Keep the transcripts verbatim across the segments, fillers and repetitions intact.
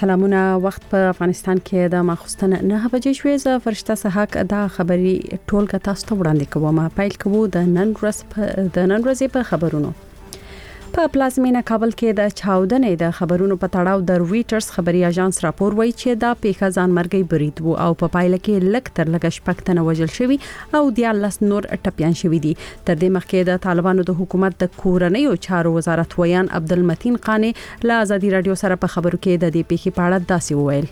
سلامونه. وخت په افغانستان کې د ماخوستن نه بجې شوې. ز فرشته صحاک دا خبري ټولګه تاسو ته وړاندې کوم. پایل کوو د نن ورځ د نن ورځې په خبرونو. په پلازمینه کابل کې د چاودنې د خبرونو په تړاو د رويټرز خبري اژانس راپور وایي چې دا پیښه ځان مرګي برید وو او په پایله کې لک تر لګ شپږتنه وژل شوی او د لاس نور ټپيان شوی دي. تر دې مخکې د طالبانو د حکومت د کورنیو چارو وزارت ویان عبدالمتین قانی له ازادي رادیو سره په خبرو کې د دې پیښې په اړه داسې وویل.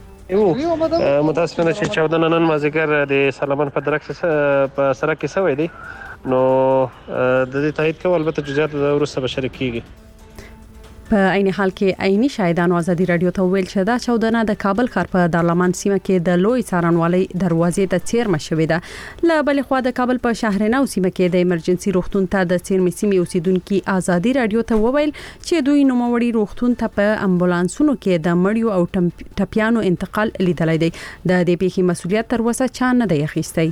یو متاسفانه چې چاودنه نن مازیګر د سلمان په درک په سره کې سوی دی نو د دې تایید کول البته جزئیات د ورسره بشری کیږي. په عین حال کې عیني شاهدانو ازادي رادیو ته ویل چې دا چاودنه د کابل ښار په دارالمان سیمه کې د لوی څارنوالۍ دروازې ته چیرمه شوې ده. له بل خوا د کابل په شهرنو سیمه کې د ایمرجنسي روغتون ته د چیرمه سیمې اوسیدونکو ازادي رادیو ته وویل چې دوی نوموړي روغتون ته په امبولانسونو کې د مړیو او ټپيانو انتقال لیدلای دی. د دې پیښې مسولیت تر اوسه چا نه دی اخیستی.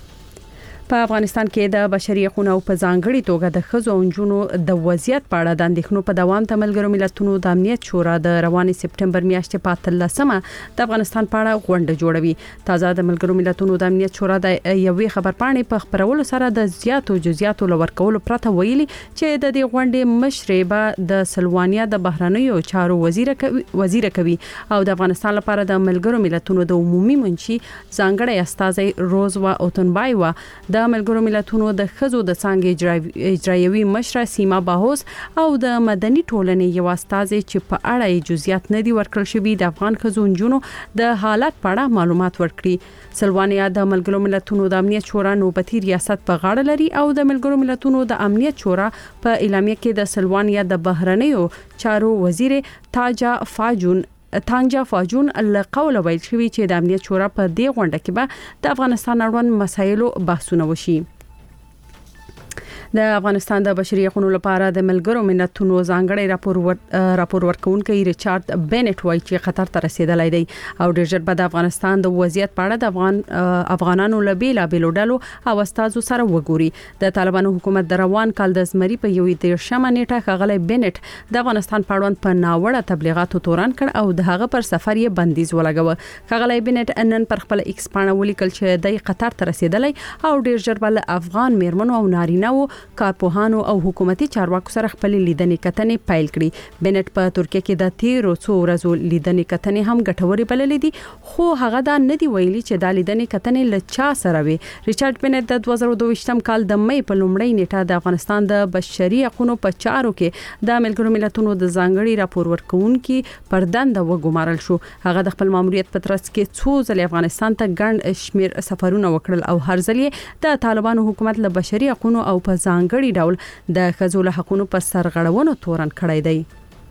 په افغانستان کې د بشري حقوقو په ځانګړي توګه د ښځو او نجونو د وضعیت په اړه د اندېښنو په دوام ته ملګرو ملتونو د امنیت شورا د روانې سپټمبر میاشتې په اتلسمه د افغانستان په اړه غونډه جوړوي. تازه د ملګرو ملتونو د امنیت شورا د یوې خبرپاڼې په خبرولو سره د زیاتو جزئیاتو لور کولو پرته ویلي چې د دې غونډې مشري به د سلوانیا د بهرنیو چارو وزیر کوي وزیر کوي او د افغانستان لپاره د ملګرو ملتونو د عمومي منشي ځانګړی استاذ روزوا اوتنبایوا د ملګرو ملتونو د خزو د څنګه اجرایوي مشره سیما باهوس او د مدني ټولنې یو استاذ چې په اړه جزئیات نه دي ورکړل شوی د افغان خزو نجونو د حالت په اړه معلومات ورکړي. سلوانیا د ملګرو ملتونو د امنیت شورا نوبتي ریاست په غاړه لري او د ملګرو ملتونو د امنیت شورا په اعلامیه کې د سلوانیا د بهرنیو چارو وزیر تاجا فاجون تانجا فاجون القول ویل شوی چې د امنیت شورا په دې غونډه کې به د افغانستان اړوند مسایلو بحثونه وشي. د افغانستان د بشري حقوقو لپاره د ملګرو ملتونو ځانګړي راپور ور... راپور ورکونکي ریچارډ بینټ وایي چې خطر ته رسیدلی دی او ډېر ژر به د افغانستان د وضعیت په اړه د افغان افغانانو لبیلا بیلوډلو او استادو سره وګوري. د طالبانو حکومت د روان کال د زمري په یوې دیرشمه نیټه خغلی بینټ د افغانستان په اړوند په ناوړه تبلیغاتو تورن کړ او د هغه پر سفر یې بندیز ولګاوه. خغلی بینټ نن پر خپل ایکس پاڼه ولیکل چې د قطر ته رسیدلی او ډېر ژر به افغان میرمنو او نارینه‌و کارپوهانو او حکومتي چارواکو سره خپل لیدنې کتنې پیل کړي. بینټ په ترکیه کې د تیرو څو ورځو لیدنې کتنې هم ګټورې بللې دي خو هغه دا نه دی ویلي چې د لیدنې کتنې له چا سره وي. ریچارډ بینټ د دوه زره دوه کال د مې په لومړۍ نیټه د افغانستان د بشري حقوقو په چارو کې د ملګرو ملتونو د ځانګړي راپور ورکونکي پر دنده وګمارل شو. هغه د خپل ماموریت په ترڅ کې څو ځله افغانستان ته ګڼ شمیر سفرونه وکړل او هر ځل د طالبانو حکومت له بشري حقوقو او په ځانګړي ډول د خزو له حقونو په سرغړونو تورن کړی دی.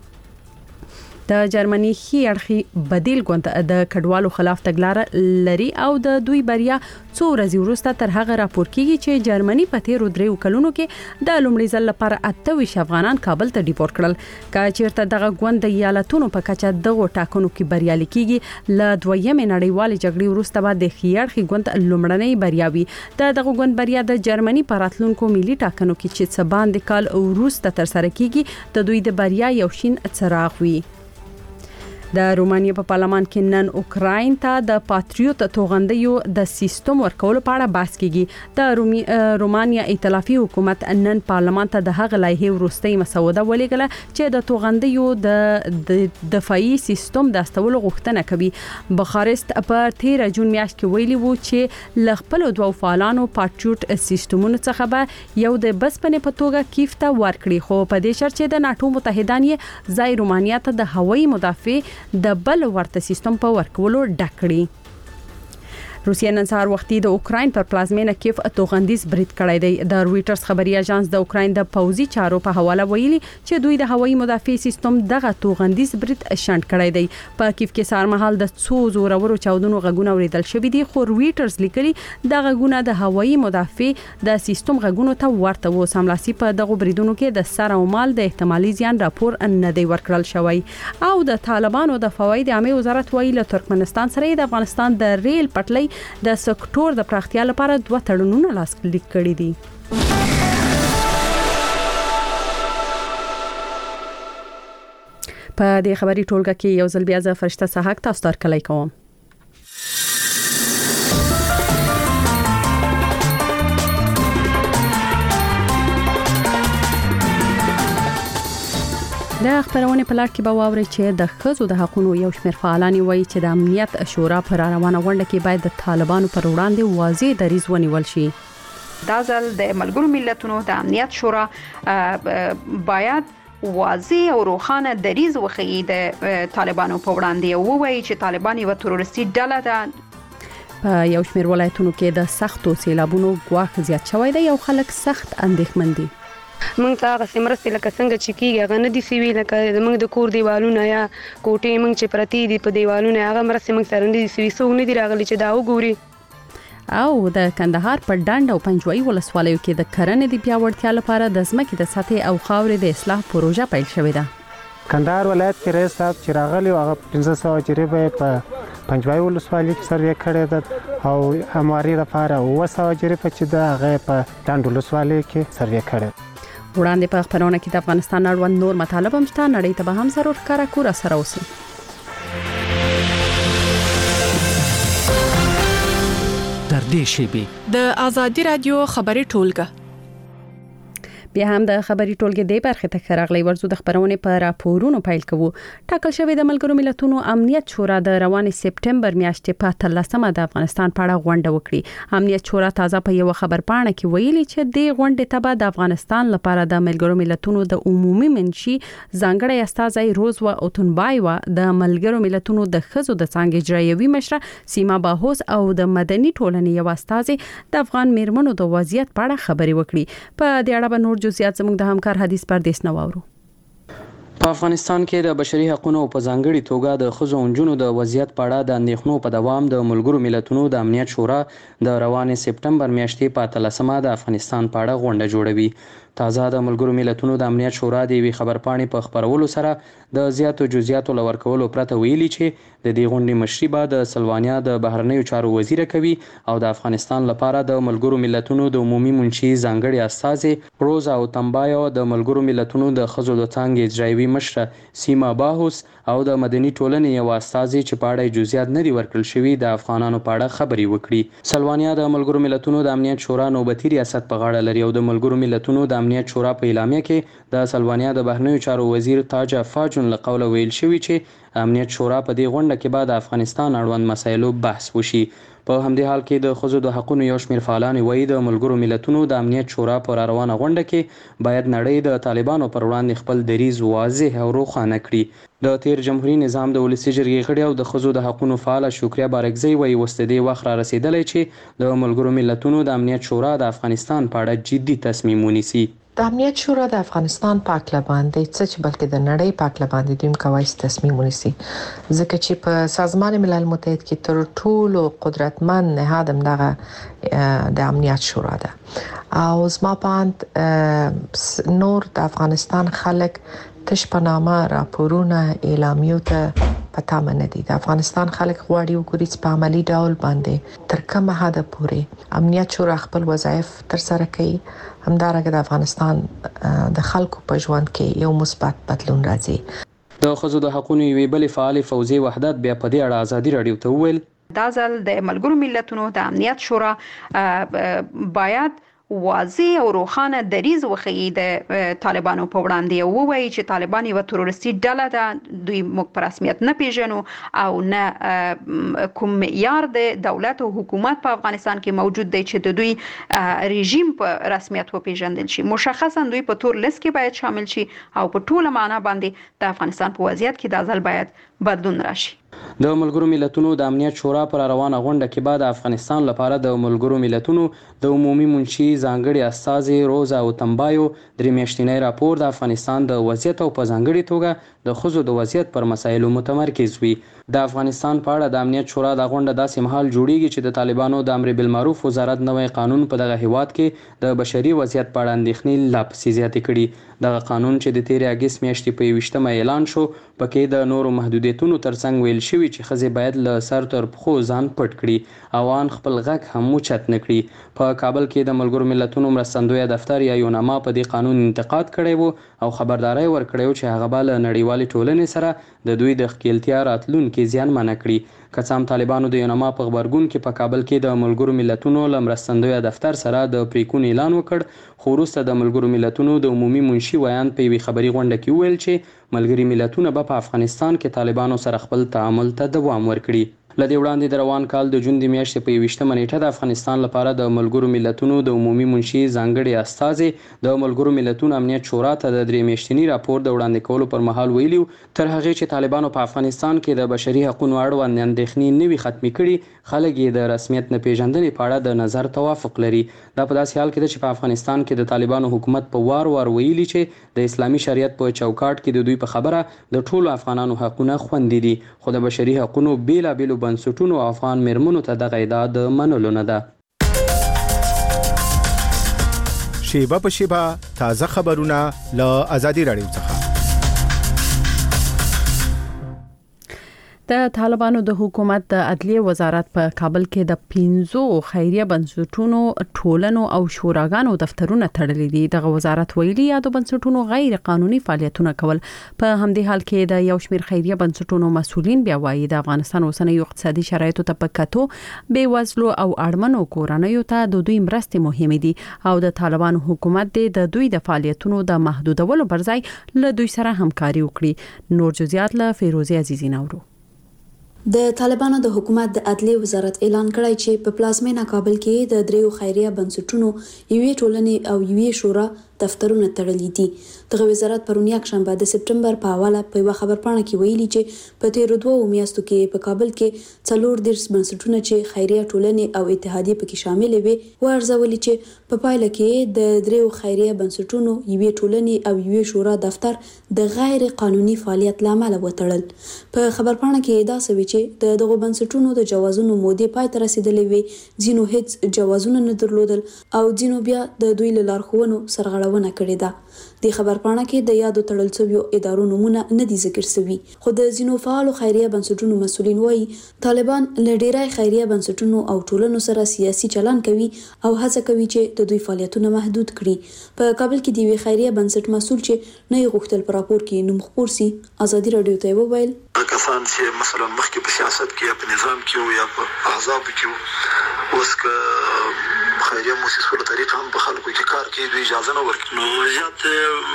د جرمني خي اړخي بدیل ګوند د کډوالو خلاف تګلارې لري او د دوی بریا څو ورځې وروسته تر هغه راپور کیږي چې جرمني په تیرو دریو کلونو کې د لومړي ځل لپاره اته ویشت افغانان کابل ته ډیپورټ کړل. که چیرته دغه ګوند د ایالتونو په کچه دغه ټاکنو کې بریالي کیږي ل دویمې نړیوالې جګړې وروسته به د خي اړخي ګوند لومړنۍ بریا وي. د دغه ګوند بریا د جرمني په راتلونکو ملي ټاکنو کې چې څه باندې کال وروسته تر سره کیږي د دوی د بریا یو شین څراغ وي. د رومانیا په پارلمان کې نن اوکراین ته د پاتریوت توغندیو د سیستم ورکولو په اړه بحث کیږي. د رومانیا ائتلافي حکومت نن پارلمان ته د هغه لایحې وروستۍ مسوده ولیکله چې د توغندیو د دفاعي سیستم د استولو غوښتنه کوي. بخارست په تیره جون میاشت کې ویلي وو چې ل خپل دوه فعالانو پاتریوت سیستمونو څخه به یو د بسپنې په توګه کیف ته ورکړي خو په دې شرط چې د ناتو متحدان یې ځای رومانیا ته د هوایي مدافع د بل ورته سیستم په ورکولو ډکړي. روسیه نن سهار وختي د اوکراین پر پلازمینه کیف توغندیز برید کړی دی. د رويټرز خبري اژانس د اوکراین د پوځي چارو په حواله ویلي چې دوی د هوایي مدافع سیستم دغه توغندیز برید شنډ کړی دی. په کیف کې سار مهال د څو زورورو چاودنو غږونه اوریدل شوې دي خو رويټرز لیکلي د غږونه د هوایي مدافع د سیستم غږونو ته ورته و. سملاسي په دغه بریدونو کې د سر او مال د احتمالي زیان راپور نه دی ورکړل شوی. او د طالبانو د فواید عامه وزارت ویلي له ترکمنستان سره د افغانستان د ریل پټلۍ د سکتور د پراختیا لپاره دوه تړونونه لاسلیک کړي دي. په دې خبري ټولګه کې یو ځل بیا ز فرشته صحاک تاسو ته کلی کوم. د خبرونه په لړ کې به واوري چې د ښځو د حقوقو یو شمېر فعالان وایي چې د امنیت شورا پر روانه غونډه کې باید د طالبانو پر وړاندې واضح دریځ ونیول شي. دا ځل د ملګرو ملتونو د امنیت شورا باید واضح او روښانه دریځ وښيي د طالبانو په وړاندې او وایي چې طالبان یو تروریستي ډله ده. په یو شمېر ولایتونو کې د سختو سیلابونو ګواښ زیات شوی دی او خلک سخت اندېښمن دي. موږ ته هغه سمرستې لکه څنګه چې کېږي هغه نه دي سوي، لکه موږ د کور دیوالونه یا کوټې موږ چې پرتی دي په دیوالونه هغه مرستې موږ سره نه دي سوي، څوک نه دي راغلي چې دا وګوري. او د کندهار په ډنډ او پنجوایي ولسوالیو کې د کرنې د پیاوړتیا لپاره د ځمکې د سطح او خاورې د اصلاح پروژه پیل شوې ده. کندهار ولایت کې رئیس صاحب چې راغلی هغه پنځه سوه جریبه په پنجوایي ولسوالۍ کې سروې کړې ده او همواري لپاره اوه سوه جریبه چې ده هغه په ډنډ ولسوالۍ کې سروې کړې. وړاندې په خبرونه کې د افغانستان اړوند نور مطالب هم شته، نړۍ ته به هم ضرور ښکارا کور سره اوسئ. در دې شیبې د ازادي رادیو خبري ټولګه بیا هم د خبري ټولګې د برخه ته راغلی ورزو د خبرونه په راپورونو پیل کوو. ټاکل شوی د ملګرو ملتونو امنیت شورا د روان سپټمبر میاشتې په اتلسمه د افغانستان په اړه غونډه وکړي. امنیت شورا تازه په یو خبر پاڼه کې ویلي چې د غونډې ته د افغانستان لپاره د ملګرو ملتونو د عمومي منشي ځانګړی استازی روزوا اوتنبایوا، د ملګرو ملتونو د ښځو د څنګه اجرایوي مشره سیما باهوس او د مدني ټولنې یو استازی د افغان میرمنو د وضعیت په اړه خبري وکړي. په دې اړه به نور جزئیات زموږ د همکار حدیث پردیس نواورو. په افغانستان کې د بشري حقوقو په ځانګړي توګه د ښځو او نجونو د وضعیت په اړه د اندېښنو په دوام د ملګرو ملتونو د امنیت شورا د روان سپټمبر میاشتې په اتلسمه د افغانستان په اړه غونډه جوړوي. تازه د ملګرو ملتونو د امنیت شورا د یوې خبرپاڼې په خبرولو سره د زیاتو جزئیاتو لور کولو پرته ویلي چې د دې غونډې مشري به د سلوانیا د بهرنیو چارو وزیر کوي او د افغانستان لپاره د ملګرو ملتونو د عمومي منشي ځانګړي استازی روزا اوتنبایو، د ملګرو ملتونو د ښځو د څنګه اجرایوي مشره سیما باهوس او د مدني ټولنې یو استازی چې په اړه جزئیات نه دي ورکړل شوي د افغانانو په اړه خبري وکړي. سلوانیا د ملګرو ملتونو د امنیت شورا نوبتي ریاست په غاړه لري او د ملګرو ملتونو د امنیت شورا په اعلامیه کې د سلوانیا د بهرنیو چارو وزیر تاج فاجون له قوله ویل شوی چې امنیت شورا په دې غونډه کې بعد افغانستان اړوند مسایلو بحث وشي. په همدې حال کې د ښځو د حقوقو یو شمېر فعالان وایي د ملګرو ملتونو د امنیت شورا پر روانه غونډه کې باید نړۍ د طالبانو پر وړاندې خپل دریځ واضح او روښانه کړي. د تیر جمهوریت نظام د ولسي جرګې غړي او د ښځو د حقوقو فعال شکریا بارکزی وایي اوس د دې وخت را رسیدلی چې د ملګرو ملتونو د امنیت شورا د افغانستان په اړه جدي تصمیم ونیسي. د امنیت شورا د افغانستان په اړه باندې څه چې بلکې د نړۍ په اړه باندې دوی کوي تصمیم ونیسي، ځکه چې په سازمان ملل متحد کې تر ټولو قدرتمن نهاد دغه د امنیت شورا ده او زما پاند نور د افغانستان خلک تش په نامه راپورونه اعلامیو ته پتا منه دي. د افغانستان خلک غواړي وګوري چې په عملی ډول باندې تر کومه حد پورې امنیت شورا خپل وظایف تر سره کوي، همدارنګه د افغانستان د خلکو په ژوند کې یو مثبت بدلون راځي. د ښځو د حقوقو یوې بلې فعال فوزي وحدت بیا په دې اړه ازادي رادیو ته وویل دا ځل د ملګرو ملتونو د امنیت شورا باید واضح او روښانه دریځ وښيي د طالبانو په وړاندې او وایي چې طالبان یو تروریستي ډله ده، دوی موږ په رسمیت نه پیژنو او نه کوم معیار د دولت او حکومت په افغانستان کې موجود دی چې د دوی رژیم په رسمیت وپیژندل شي. مشخصا دوی په تور لیست کې باید شامل شي او په ټوله معنا باندې د افغانستان په وضعیت کې د ځل باید بدلون راشي. د ملګرو ملتونو د امنیت شورا پر روانه غونډه کې بعد افغانستان لپاره د ملګرو ملتونو د عمومي منشي ځانګړي استازی روزا اوتنبایو درې میاشتنی راپور د افغانستان د وضعیت او په ځانګړي توګه د ښځو د وضعیت پر مسایلو متمرکز وي. د افغانستان په اړه د امنیت شورا د غونډه داسې مهال جوړیږي چې د طالبانو د امر بالمعروف وزارت نوې قانون په دغه هیواد کې د بشري وضعیت په اړه اندېښنې لا پسې زیاتې کړي. دغه قانون چې د تیر اگست میاشتې په یویشتمه اعلان شو پکې د نورو محدودیتونو ترڅنګ ویل شوي شوی چې ښځې باید له سر تر پښو ځان پټ کړي او ان خپل غږ هم اوچت نه کړي. په کابل کې د ملګرو ملتونو مرستندویه دفتر یا یوناما په دې قانون انتقاد کړی و او خبرداری ورکړی و چې هغه به له نړیوالې ټولنې سره د دوی د ښکیلتیا راتلونکي زیانمنه کړي. که څه هم طالبانو د یوناما په غبرګون کې په کابل کې د ملګرو ملتونو له مرستندویه دفتر سره د پریکون اعلان وکړ، خو وروسته د ملګرو ملتونو د عمومي منشي ویان په یوې خبري غونډه کې وویل چې ملګري ملتونه به په افغانستان کې طالبانو سره خپل تعامل ته دوام ورکړي. لدې وړاندې د روان کال د جون د میاشتې په یویشتمه نیټه د افغانستان لپاره د ملګرو ملتونو د عمومي منشي ځانګړي استازي د ملګرو ملتونو امنیت شورا ته د درې میاشتني راپور د وړاندې کولو پر مهال ویلي تر هغې چې طالبانو په افغانستان کې د بشري حقوقو اړوند اندېښنې نه وي ختمې کړي، خلک یې د رسمیت نه پیژندنې په اړه د نظر توافق لري. دا په داسې حال کې ده چې په افغانستان کې د طالبانو حکومت په وار وار ویلي چې د اسلامي شریعت په چوکاټ کې د دوی په خبره د ټولو افغانانو حقونه خوندي دي، خو د بشري حقوقو بیلابیلو بنسټونو او افغان میرمنو ته دغه ادعا د منلو نه ده. شیبه په شیبه تازه خبرونه له آزادي رادیو څخه. د طالبانو د حکومت د عدلیه وزارت په کابل کې د پنځو خیریه بنسټونو ټولنو او شوراګانو دفترونه تړلي دي. دغه وزارت ویلي یا د بنسټونو غیر قانوني فعالیتونه کول. په همدې حال کې د یو شمېر خیریه بنسټونو مسؤلین بیا وایي د افغانستان اوسنۍ اقتصادي شرایطو ته په کتو بې وزلو او اړمنو کورنیو ته د دوی مرستې مهمې دي او د طالبانو حکومت د دوی د فعالیتونو د محدودولو پر ځای له دوی سره همکاري وکړي. نور جزئیات له فیروزي عزیزی نورو. د طالبانو د حکومت د عدلیه وزارت اعلان کړی چې په پلازمینه کابل کې د دریو خیریه بنسټونو یوې ټولنې او یوې شورا دفترونه تړلي دي. دغه وزارت پرون یک شنبه د سپټمبر په حواله په یو خبرپاڼه کې ویلي چې په تیرو دوه میاشتو کې په کابل کې څلور دیرش بنسټونه چې خیریه ټولنې او اتحادیې پکې شامل وي ورزولي چې په پایله کې د دریو خیریه بنسټونو یوې ټولنې او یوې شورا دفتر د غیر قانوني فعالیت لامل وتړل. په خبرپاڼه کې دا سوي چې د دغه بنسټونو د جوازونو مودې پای ته رسیدلې وي، ځینو هیڅ جوازونه نه درلودل او ځینو بیا د دوی له لارښوونو سرغړونه کړې ده. د خبرپاڼه کې د یادو تړل شویو ادارو نومونه نه دي ذکر شوي، خو د ځینو فعالو خیریه بنسټونو مسؤلین وایي طالبان له ډیری خیریه بنسټونو او ټولنو سره سیاسي چلن کوي او هڅه کوي چې د دوی فعالیتونه محدود کړي. په کابل کې د یوې خیریه بنسټ مسؤل چې نه غوښتل پر راپور کې نوم خپور سي ازادي رادیو ته وویل کسان چې مثلا مخکې په سیاست کې یا په نظام کې یا په احزاب کې اوس که خیریه مؤسسو له طریقه هم په خلکو کې کار کوي، دوی اجازه نه ورکوي. نو زیات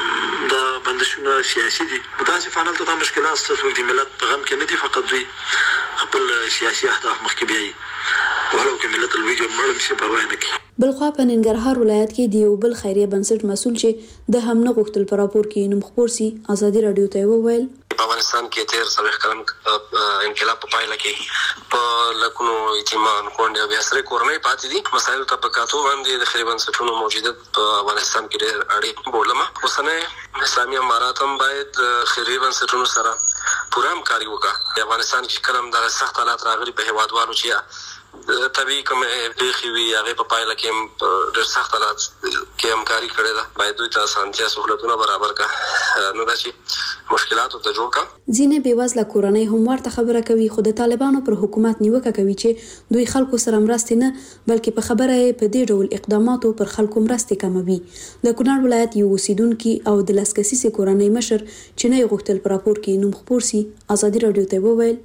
د بندشونه سیاسي دي. داسې فعال ته دا مشکلات ستاسو د ملت په غم کې نه دي، فقط دوی خپل سیاسي اهداف مخکې بیایي، ولو که ملت الویږي مړ شي پروا نه کوي. بلخوا په ننګرهار ولایت کې د یو بل خیریه بنسټ مسؤل چې د هم نه غوښتل پر راپور کې نوم خپور سي ازادي رادیو ته وویل په افغانستان کې تیر څلوېښت کلن انقلاب په پایله کې په لکونو یتیمان کونډې او بې سرې کورنۍ پاتې دي. مسایلو ته په کتو باندې د خیریه بنسټونو موجودیت په افغانستان کې ډېر اړین بولم. اوسنی اسلامي امارات هم باید خیریه بنسټونو سره پوره همکاري وکړي. د افغانستان کې کله هم دغه سخت حالات راغلي په هېوادوالو چې طبیعي کومې پېښې وي هغې په پایله کې هم ډېر سخت حالات کې همکاري کړې ده. باید دوی ته اسانتیا سهولتونه برابر کړه، نه ده چې مشکلاتو ته جوړ کړه. ځینې بېوزله کورنۍ هم ورته خبره کوي، خو د طالبانو پر حکومت نیوکه کوي چې دوی خلکو سره مرستې نه بلکې په خبره یې په دې ډول اقداماتو پر خلکو مرستې کموي. د کونړ ولایت یو اوسیدونکي او د لس کسیزې کورنۍ مشر چې نه یې غوښتل په راپور کې نوم خپور سي ازادي رادیو ته وویل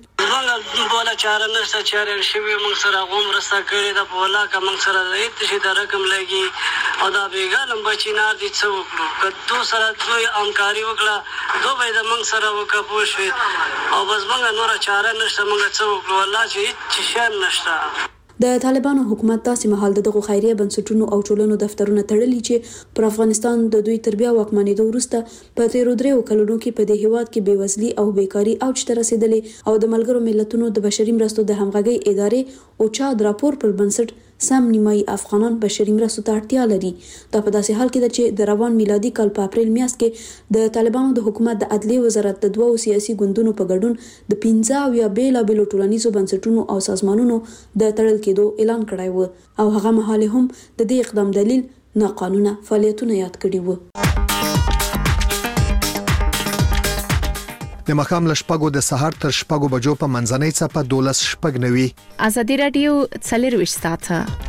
بوله چاره نشته، چاره شوي موږ سره غوم مرسته کړې ده، په والله که موږ سره د هېڅ شي د رقم لګي او دا بېګانه بچي نار دي څه وکړو. که دو سره دوی همکاري وکړه دو به یې د موږ سره وکړه پوه شوې او بس موږ نوره چاره نشته، موږ څه وکړو والله چې هېڅ شی نشته. د طالبانو حکومت داسې مهال دغه خیریه بنسټونو او ټولنو دفترونه تړلي چې پر افغانستان د دوی تر بیا واکمنېدو وروسته په تیرو دریو کلونو کې په دې هیواد کې بېوزلي او بیکاري اوج ته رسېدلې او د ملګرو ملتونو د بشري مرستو د همغږۍ ادارې اوچا د راپور پر بنسټ سم نیمایي افغانان بشري مرستو ته اړتیا لري. دا په داسې حال کې ده چې د روان میلادي کال په اپریل میاشت کې د طالبانو د حکومت د عدلیه وزارت د دوو سیاسي ګوندونو په ګډون د پنځه اویا بېلابېلو ټولنیزو بنسټونو او سازمانونو د تړل کېدو اعلان کړی و او هغه مهال هم د دې اقدام دلیل ناقانونه فعالیتونه یاد کړي و. د مخام ل شپږو د سهار تر شپږو بجو په منځنۍ صفه دولس شپږ نوي. ازادي رادیو څلور ساعته.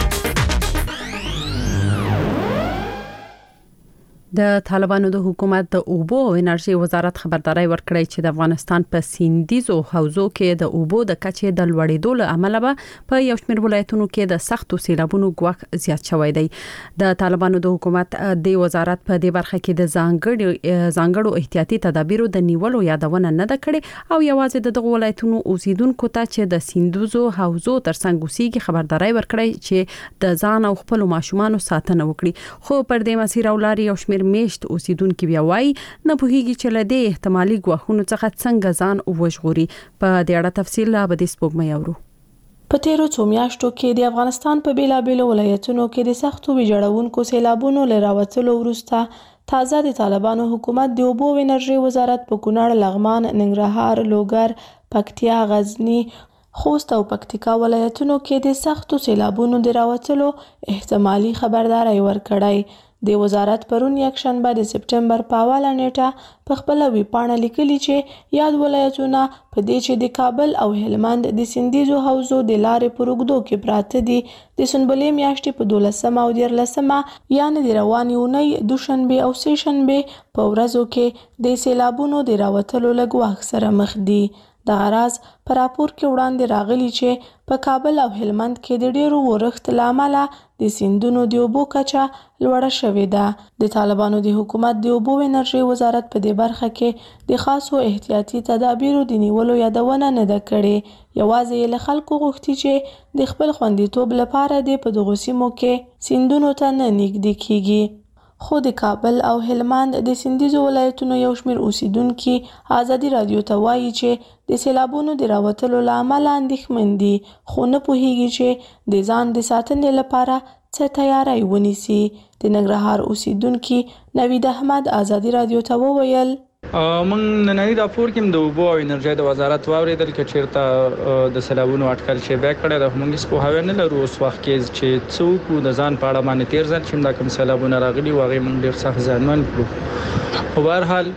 د طالبانو د حکومت د اوبو او انرژي وزارت خبرداري ورکړی چې د افغانستان په سیندیزو حوزو کې د اوبو د کچې د لوړېدو له امله به په یو شمېر ولایتونو کې د سختو سیلابونو ګواښ زیات شوی دی. د طالبانو د حکومت د وزارت په دې برخه کې د ځانګړو ځانګړو احتیاطي تدابیرو د نیولو یادونه نه ده کړې او یوازې د وولایتونو اوسیدونکو ته چې د سیندیزو حوزو ترڅنګ اوسېږي خبرداري ورکړی چې د ځان او خپل ماشومان ساتنه وکړي. خو پر دې مسیر اولاري او میشت اوسیدونکو بیا وایي نه پوهیږي چې له دې احتمالي ګواښونو څخه څنګه ځان وژغوري. په دې اړه تفصیل لا به د سپوږمۍ اورو. په تیرو څو میاشتو کې د افغانستان په بیلابېلو ولایتونو کې د سختو ویجاړونکو سیلابونو له راوتلو وروسته تازه د طالبانو حکومت د اوبو او انرژي وزارت په کونړ، لغمان، ننګرهار، لوګر، پکتیا، غزنی، خوست او پکتیکا ولایتونو کې د سختو سیلابونو د راوتلو احتمالي خبرداري ورکړی. د وزارت پرون یک شنبه د سپټمبر په اوله نیټه په خپل ویب پاڼه لیکلي چې یاد ولایتونه په دې چې د کابل او هلمند د سیندیزو حوزو د لارې پر اوږدو کې پراته دي د سنبلې میاشتې په دولسمه او دیارلسمه یعنې د روانې اونۍ دوشنبې او سه شنبې په ورځو کې د سیلابونو د راوتلو له ګواښ سره مخ دي. دغه راز په راپور کې وړاندې راغلی چې په کابل او هلمند کې د ډیرو ورښت له امله د سیندونو د اوبو کچه لوړه شوې ده. د طالبانو د حکومت د اوبو او انرژي وزارت په دې برخه کې د خاصو احتیاطي تدابیرو د نیولو یادونه نه ده کړې. یوازې له خلکو غوښتي چې د خپل خوندیتوب لپاره د په دغو سیمو کې سیندونو ته نه نږدې کیږي. خو د کابل او هلمند د سیندیزو ولایتونو یو شمېر اوسیدونکي ازادي رادیو ته وایي چې د سیلابونو د راوتلو له امله اندېښمن دي خو نه پوهیږي چې د ځان د ساتنې لپاره څه تیاری ونیسي. د ننګرهار اوسیدونکي نوید احمد ازادي رادیو ته وویل من نننی راپور کې د اوبو او انرژي د وزارت واوریدل چې چیرته د سیلابونو اټکل شي بیا کړی د موږ په هاوی نه لرو اوس وخت کې چې څوک د ځان په اړه باندې تیر ځل چې دا کوم سیلابونه راغلي واغې موږ ډیر سخت ځانمن کړو. په هر حال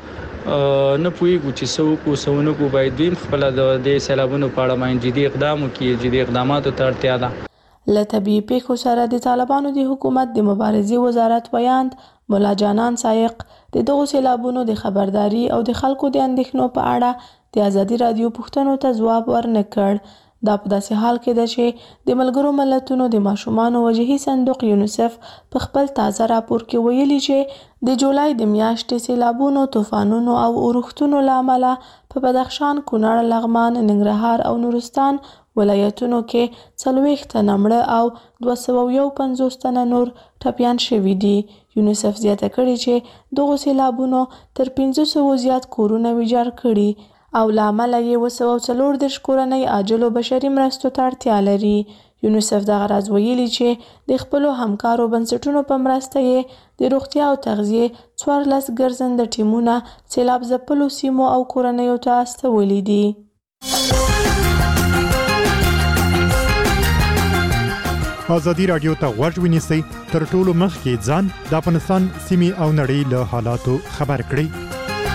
نه پوهیږو چې څوک وسونکو باید دیم خپل د سیلابونو په اړه باندې جدي اقدام وکړي. جدي اقداماتو ته اړتیا ده. له طبیعي پیښو سره د طالبانو د حکومت د مبارزې وزارت ویاند مولا جانان سایق د دغو سیلابونو د خبرداري او د خلکو د اندېښنو په اړه د ازادي رادیو پوښتنو ته ځواب ورنه کړ. دا په داسې حال کې ده چې د ملګرو ملتونو د ماشومانو وجهي صندوق یونیسف په خپل تازه راپور کې ویلي چې د جولای د میاشتې سیلابونو، طوفانونو او اورښتونو له امله په بدخشان، کونړ، لغمان، ننګرهار او نورستان ولایتونو کې څلوېښت تنه مړه او دوه سوه یو پنځوس تنه نور ټپیان شوي دي. یونیسف زیاته کړې چې دغو سیلابونو تر پنځه سوه زیات کورونه ویجاړ کړي او له امله یې اوه سوه څلور دېرش کورنۍ عاجلو بشري مرستو ته اړتیا لري. یونیسف دغه راز ویلي چې د خپلو همکارو بنسټونو په مرسته یې د روغتیا او تغذیې څوارلس ګرځنده ټیمونه سیلاب ځپلو سیمو او کورنیو ته استولي دي. ازادي رادیو ته غوږ ونیسئ تر ټولو مخکې ځان د افغانستان سیمې او نړۍ له حالاتو خبر کړئ.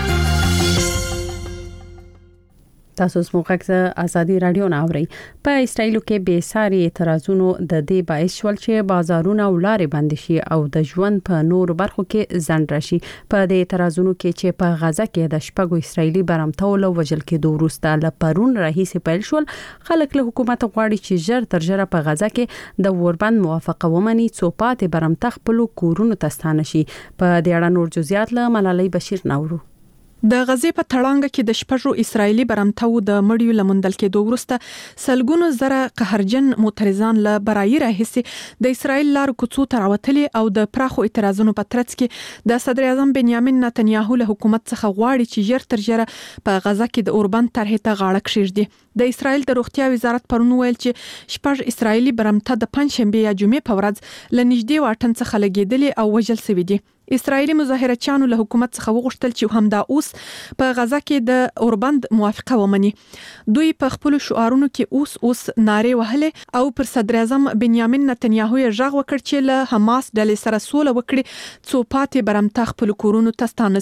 تاسو سموږ څخه ازادي رادیو نه اورئ. په اسرایل کې به ساري اعتراضونو د دې باعث شول چې بازارونه ولارې بند شي او د ژوند په نور برخو کې ځنډ راشي. په دې اعتراضونو کې چې په غزا کې د شپږو اسرایلی برمتولو وجل کې د وروسته لپرون راهیسې پیل شول، خلک له حکومت غواړي چې ژر تر ژره په غزا کې د وربند موافقه ومني څو پاتې برمتخ په لو کورونو تستانه شي. په دې اړه نور جزئیات له ملالۍ بشیر نورو. د غزې په تړانګه کې د شپږو اسرایلی برمتو د مړیو لمندل کېدو وروسته سلګونو زره قهرجن معترضان له برایي راهیسې د اسرایل لارو کوڅو ته راوتلي او د پراخو اعتراضونو په ترڅ کې د صدر اعظم بنیامین نتنیاهو له حکومت څخه غواړي چې ژر تر ژره په غزا کې د اوربند طرحې ته غاړه کښیږدي. د اسرایل د روغتیا وزارت پرون ویل چې شپږ اسرایلی برمته د پنځشنبه یا جمعې په ورځ له نږدې واټن څخه لګیدلي او وژل شوي دي. اسرایلی مظاهرچیانو له حکومت څخه وغوښتل چې همدا اوس په غزا کې د اوربند موافقه ومني. دوی په خپل شعارونو کې اوس اوس نارې وهلې او پر صدر اعظم بنیامین نتنیاهو یې غږ وکړ چې له حماس ډلې سره سوله وکړي څو پاتې برمته خپل کورونو ته ستانه سي.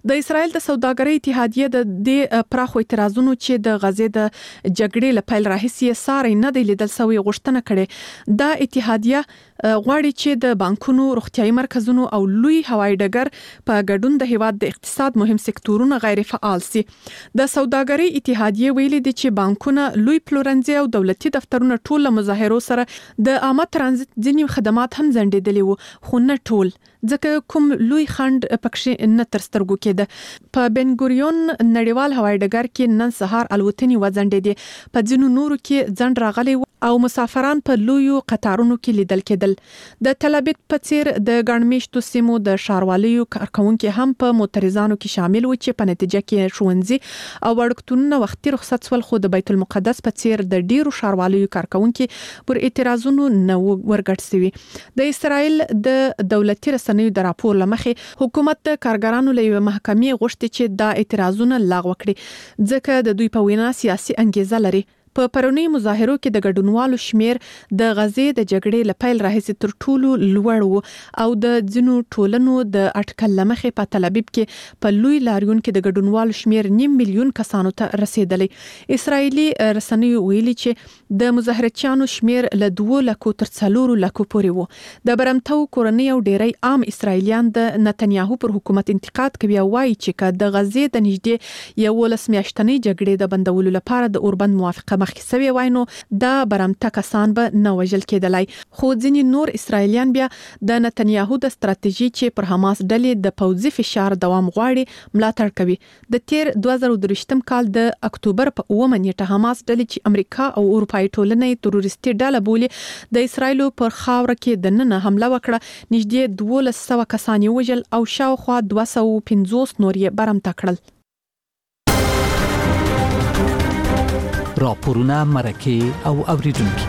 د اسرایل د سوداګرۍ اتحادیه د دې پراخو اعتراضونو چې د غزې د جګړې لپاره راهیسي ساري نه دی لیدل سوی غوښتنه کړي دا اتحادیه غواړي چې د بانکونو روغتيایي مرکزونو او لوی هوایي ډګر په ګډون د هیواد د اقتصاد مهم سکتورونه غیر فعال سي د سوداګرۍ اتحادیه ویلي دي چې بانکونه لوی پلورنځي او دولتي دفترونه ټول مظاهرو سره د عامه ترانزیت ځینی خدمات هم ځنډېدلي وو خو نه ټول ځکه کوم لوی خند پکښې نه تر سترګو کېده په بنګوریون نړیوال هوایي ډګر کې نن سهار الوتنې وځنډېدې په ځینو نورو کې ځنډ راغلی او مسافران په لویو قطارونو کې لیدل کېدل د تل ابیب په څیر د ګڼمیشتو سیمو د ښاروالۍ کارکونکو هم په موټریزانو کې شامل و چې په نتیجه کې ښوونځي او وړکتونونه وختي رخصت سول خو د بیت المقدس په څیر د ډیرو ښاروالۍ کارکونکو پر اعتراضونو نه ورګټ سوي د اسرایل د دولتي رسنیو د راپور لمخې حکومت د کارګرانو له محکمې غوښتي چې دا اعتراضونه لغوه کړي ځکه د دوی په وینا سیاسي انګیزه لري په پرونی مظاهرو کې د ګډونوالو شمیر د غزې د جګړې لپیل راهیسي تر ټولو لوړ وو او د ځینو ټولنو د اټکل لمخې په تل ابیب کې په لوی لاریون کې د ګډونوالو شمیر نیم میلیون کسانو ته رسیدلی اسرایلی رسنیو ویلي چې د مظاهرچیانو شمیر له دوه لکو تر څلورو لکو پورې وو د برمتو کورنۍ او ډیری عام اسرایلیان د نتنیاهو پر حکومت انتقاد کوي او وايي چې د غزې د نږدې یو لس میاشتنۍ جګړې د بندولو لپاره د اوربند موافقه مخکې سوی واینو دا برمته کسان به نه وژل کېدلای خو ځینې نور اسرایلیان بیا د نتنیاهو د ستراتیژي چې پر حماس ډلې د پوځي فشار دوام غواړي ملاتړ کوي د تیر دوه زره درې کال د اکتوبر په اوومه نیټه حماس ډلې چې امریکا او اروپאי ټولنې تروریستي ډله بولي د اسرایلو پر خاور کې د نن حمله وکړه نږدې دوه سوه کسان وژل او شاوخوا دوه سوه او پنځوس نور یې برمته کړل راپورونه مرکه او اوریدونکو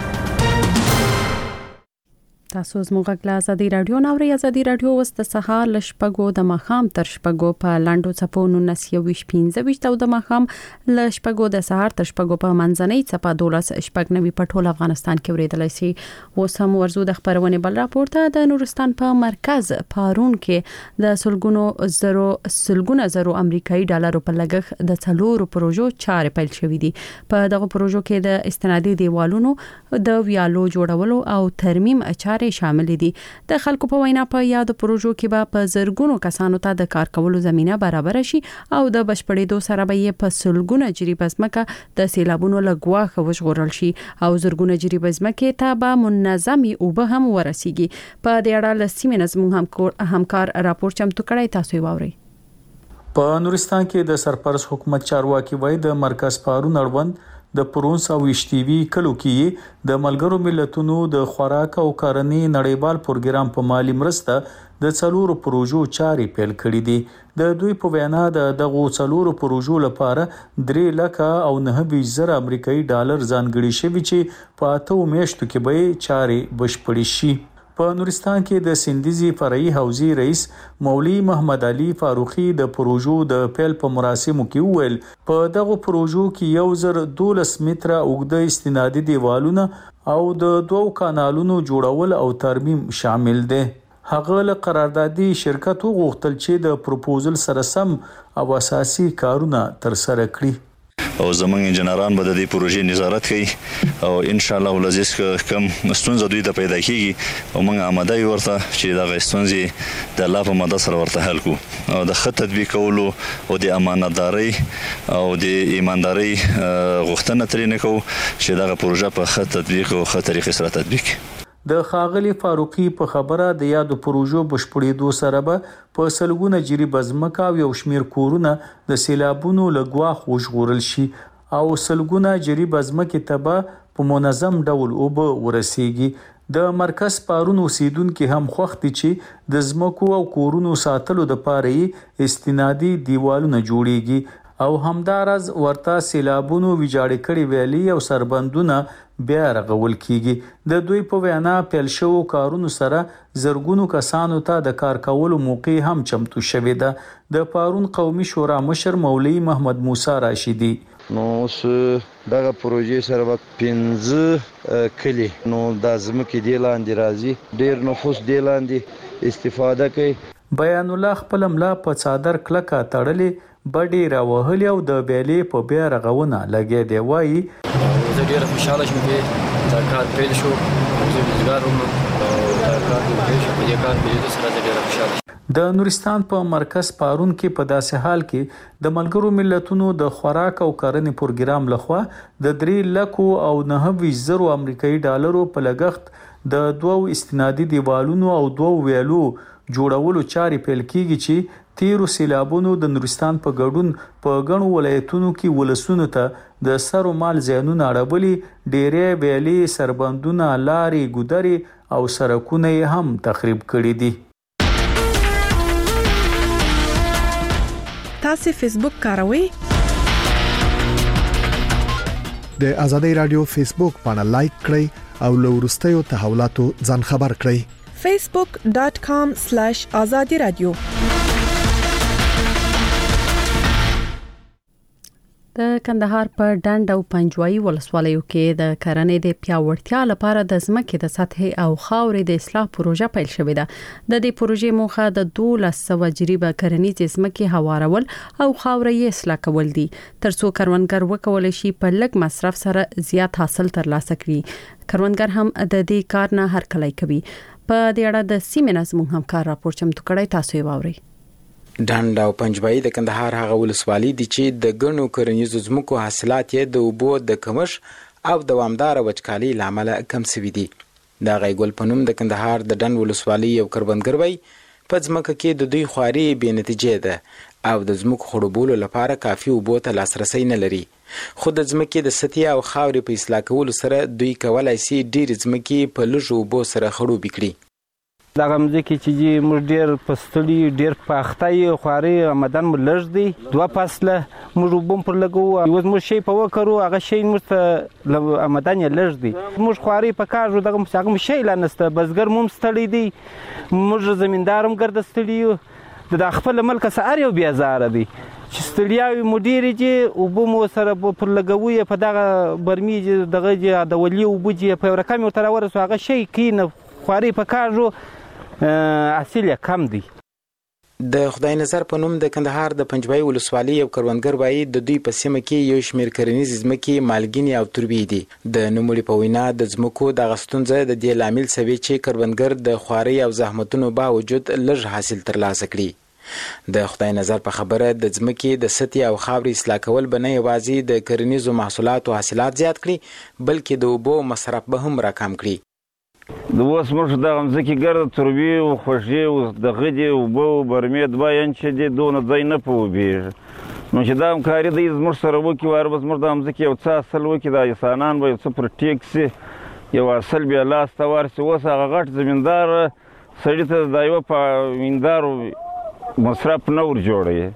تاسو زموږ غلا ازادي رادیو نوري ازادي رادیو واست سهار لشپګو د مخام تر شپګو په لاندو چپونو نسیوي پنځه او د مخام لشپګو د سهار تر شپګو په منځنۍ چپا دولس شپګ نوي په ټول افغانستان کې ورېدلای شي وسم ورزو د خبرونه بل راپورته د نورستان په مرکز پارون کې د سلګونو زرو سلګونه زرو امریکایي ډالرو په لګښ د څلورو پروژو چارې پیل شوې دي په دغه پروژو کې د استنادي دیوالونو د ویالو جوړولو او ترمیم اچار شامل دي د خلکو په وینا په یاد پروژو کې به په زرګونو کسانو ته د کار کولو زمينه برابر شي او د بشپړېدو سره به یې په سلګونه جری بزمکه د سیلابونو لګواخه وشغورل شي او زرګونه جری بزمکه ته به منظمي او به هم ورسیږي په دې اړه لسیمه نظم همکار راپور چمتو کړی تاسو واوري په نورستان کې د سرپرست حکومت چارواکي وای د مرکز پارون اړوند د پرونس او اشتیوي کلو کې د ملګرو ملتونو د خوراک او کارنی نړیوال پروګرام په مالی مرسته د څلورو پروژو چارې پیل کړې دي د دوی په وینا د دغه څلورو پروژو لپاره درې لکه او نه زره امریکایي ډالر ځانګړي شوي چې په اته میاشتو کې به چارې بشپړې شي په نورستان کې د سندیزي فرعي حوزې رئیس مولوی محمد علي فاروقي د پروژو د پیل په مراسمو کې ویل په دغه پروژو کې یو زر دولس متره اوږده استنادي دیوالونه او د دوو کانالونو جوړول او ترمیم شامل دي هغه له قراردادي شرکت وغوښتل چې د پروپوزل سره سم او اساسي کارونه تر سره کړي او زمونږ انجنیران به د دې پروژې نظارت کوي او ان شاء الله ولزیس کوم ستونزه دوی ته پیدا کیږي او موږ آماده یو ورته چې دا ستونزې د الله په مدد سره ورته حل کو او د خط تطبیق کولو او د امانتداري او د ایمانداري غوښتنه ترې نه کوو چې دا پروژه په خط تطبیق او خط طریقې سره تطبیق د خاغلی فاروقي په خبره د یادو پروژو بشپړېدو سره به په سلګونه جری بزمکا او یو شمیر کورونه د سیلابونو لګواخ وژغورل شي او سلګونه جری بزمکې تبه په منظم ډول او به ورسیږي د مرکز پارون اوسیدونکو هم خوختي چې د زمکو او کورونو ساتلو د پاره استنادي دیوالونه جوړيږي او همدارز ورته سیلابونو ویجاړ کړي ویلي او سربندونه بیا رغول کیږي د دوی په وینا پیل شو کارونو سره زرګونو کسانو ته د کار کولو موقع هم چمتو شوې ده د پارون قومي شورا مشر مولوی محمد موسی راشدی نو اوس دغه پروژې سره وخت پنځه کلی نو د ځمکې دی لاندې راځي ډیر نفوس دی لاندې استفاده کوي بیان الله خپل ملا په څادر کلکه تړلې بډې راوهلې او د بیلې په بیا رغونه لګې دی. وایي زه ډېره خوشحاله شوم چې دا کار پیل شو، زه روزګار وم او دا کار پیل شو. په دې کار پیلېدو سره زه ډېره خوشحاله شوم. د نورستان په مرکز پارون کې په داسې حال کې د ملګرو ملتونو د خوراک او کرنې پروګرام لخوا د درې لکو او نهه ویشت زرو امریکایي ډالرو په لګښت د دوو استنادي دیوالونو او دوو ویلو جوړولو چارې پیل کیږي چې تیرو سیلابونو د نورستان په ګډون په غنو ولایتونو کې ولسونو ته د سر او مال زیانونه اړولې، ډېرې ویلې، سربندونه، لارې، ګودرې او سړکونه هم تخریب کړي دي. تاسو فیسبوک کاروئ؟ د ازادي رادیو فیسبوک باندې لایک کړئ او له وروستیو تحولاتو ځان خبر کړئ. facebook dot com slash azadi radio. د کندهار په ډنډ او پنجوایي ولسوالیو کې د کرنې د پیاوړتیا لپاره د ځمکې د سطح او خاورې د اصلاح پروژه پیل شوې ده. د دې پروژې موخه د دولس سوه جریبه کرنیزې ځمکې هوارول او خاورې یې اصلاح کول دي، ترڅو کروندګر وکولای شي په لږ مصرف سره زیات حاصل ترلاسه کړي. کروندګر هم د دې کار نه هرکلی کوي. په دې اړه د سیمې نظم همکار راپور چمتو کړی، تاسو یې واورئ. ډنډ او پنجوایي د کندهار هغه ولسوالۍ دي چې د ګڼو کرنیزو ځمکو حاصلات یې د اوبو د کمښت او دوامداره وچکالۍ له امله کم شوي دي. د هغې ګل په نوم د کندهار د ډنډ ولسوالۍ یو کروندګر وایي په ځمکه کې د دوی خواري بې نتیجې ده او د ځمکو خړوبولو لپاره کافي اوبو ته لاسرسی نه لري. خو د ځمکې د سطحې او خاورې په اصلاح کولو سره دوی کولی شي ډېرې ځمکې په لږو اوبو سره خړوبې کړي. دغه مځکې چې موږ ډېر په ستړي ډېر په اخته یې خوارۍ آمدن مو لږ دی. دوه فصله موږ اوبه هم پر لګوو، یو زموږ شی په وکرو هغه شی موږ ته آمدن یې لږ دی. موږ خوارۍ په کار ژو دغه هغه شی لا نشته. بزګر مو هم ستړی دی، موږ زمیندار هم ګرده ستړي یو. د خپل ملکه سهار یو بیازاره دی چې ستړیاوې مو ډېرې دي، اوبه مو سره پر لګوو یې په دغه برمي دغه د ولي اوبه چې په یو رقم ورته راورسو هغه شی کینه خوارۍ په کار ژو حاصل یې کم دی. د خدای نظر په نوم د کندهار د پنجوایي ولسوالۍ یو کروندګر وایي د دوی په سیمه کې یو شمېر کرنیزې ځمکې مالګینې او تربیې دي. د نوموړي په وینا د ځمکو دغه ستونزه د دې لامل شوې چې کروندګر د خوارۍ او زحمتونو باوجود لږ حاصل ترلاسه کړي. د خدای نظر په خبره د ځمکې د سطحې او خاورې اصلاح کول به نه یوازې د کرنیزو محصولاتو حاصلات زیات کړي بلکې د اوبو مصرف به هم راکم کړي. د اوس موږ دغه مځکې ګرده تربیې او خوږې او دغه دي اوبه او برمې دوه انچه دي، دونه ځای نه په اوبېږي. نو چې دا همکاري دی زموږ سره وکړي وار به زموږ دا مځکې یو څه حاصل وکړي، دا انسانان به یو څه پر ټیک شي، یو حاصل بیا لاس ته ورسي. اوس هغه غټ زمیندار سړي ته د یوه په ویندارو مصرف نه ور جوړوي.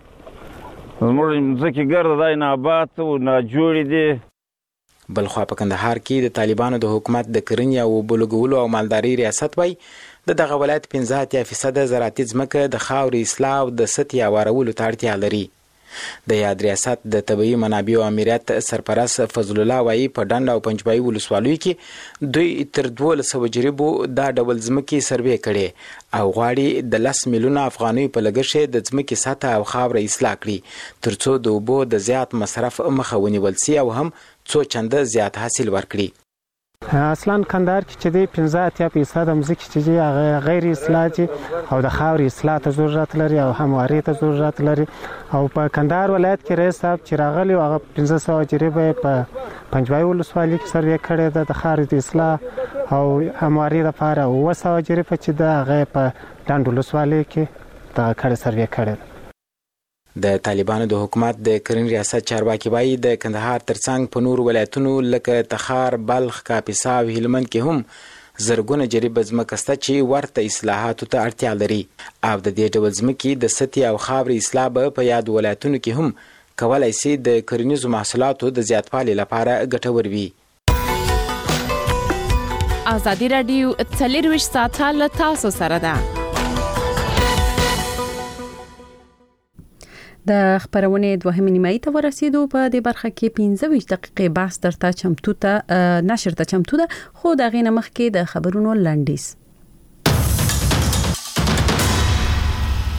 زموږ مځکې ګرده دا نابات او ناجوړې دي. بلخوا په کندهار کې د طالبانو د حکومت د کرنې او اوبو لګولو او مالدارۍ ریاست وایي د دغه ولایت پنځه اتیا فیصده زراعتي ځمکه د خاورې اصلاح او د سطحې هوارولو ته اړتیا لري. د یاد ریاست د طبیعي منابعو امریت سرپرست فضل الله وایي په ډنډ او پنجوایي ولسوالیو کې دوی تر دولس سوه جریبو دا ډول ځمکې سروې کړي او غواړي د لس میلیونه افغانیو په لګښت د ځمکې سطحه او خاوره اصلاح کړي ترڅو د اوبو د زیات مصرف مخه ونیول سي او هم څو چنده زیات حاصل ورکړي. اصلا کندهار کې چې دی پنځه اتیا فیصد مځکې چې دي هغه غیر اصلاح دي او د خاورې اصلاح ته ضرورت لري او هموارۍ ته ضرورت لري. او په کندهار ولایت کې رئیس صاحب چې راغلی هغه پنځه سوه جریبه په پنجوایي ولسوالۍ کې سروې کړې ده د خاورې د اصلاح او هموارۍ لپاره. اووه سوه جریبه چې ده هغه په ډنډ ولسوالۍ کې دغه کړې سروې کړې ده. د طالبانو د حکومت د کرنې ریاست چارواکي وایي د کندهار ترڅنګ په نورو ولایتونو لکه تخار، بلخ، کاپیسا او هلمند کې هم زرګونه جریبه ځمکه شته چې ورته اصلاحاتو ته اړتیا لري او د دې ډول ځمکې د سطحې او خاورې اصلاح به په یاد ولایتونو کې هم کولی شي د کرنیزو محصولاتو د زیاتوالي لپاره ګټور وي. ازادي راډیو څلرویشت ساعته له تاسو سره ده. د خبرونې دوهمې نیمایي ته ورسېدو. په دې برخه کې پنځه ویشت دقیقې بحث درته چمتو ته نشر ته چمتو ده، خو د هغې نه مخکې د خبرونو لنډیز.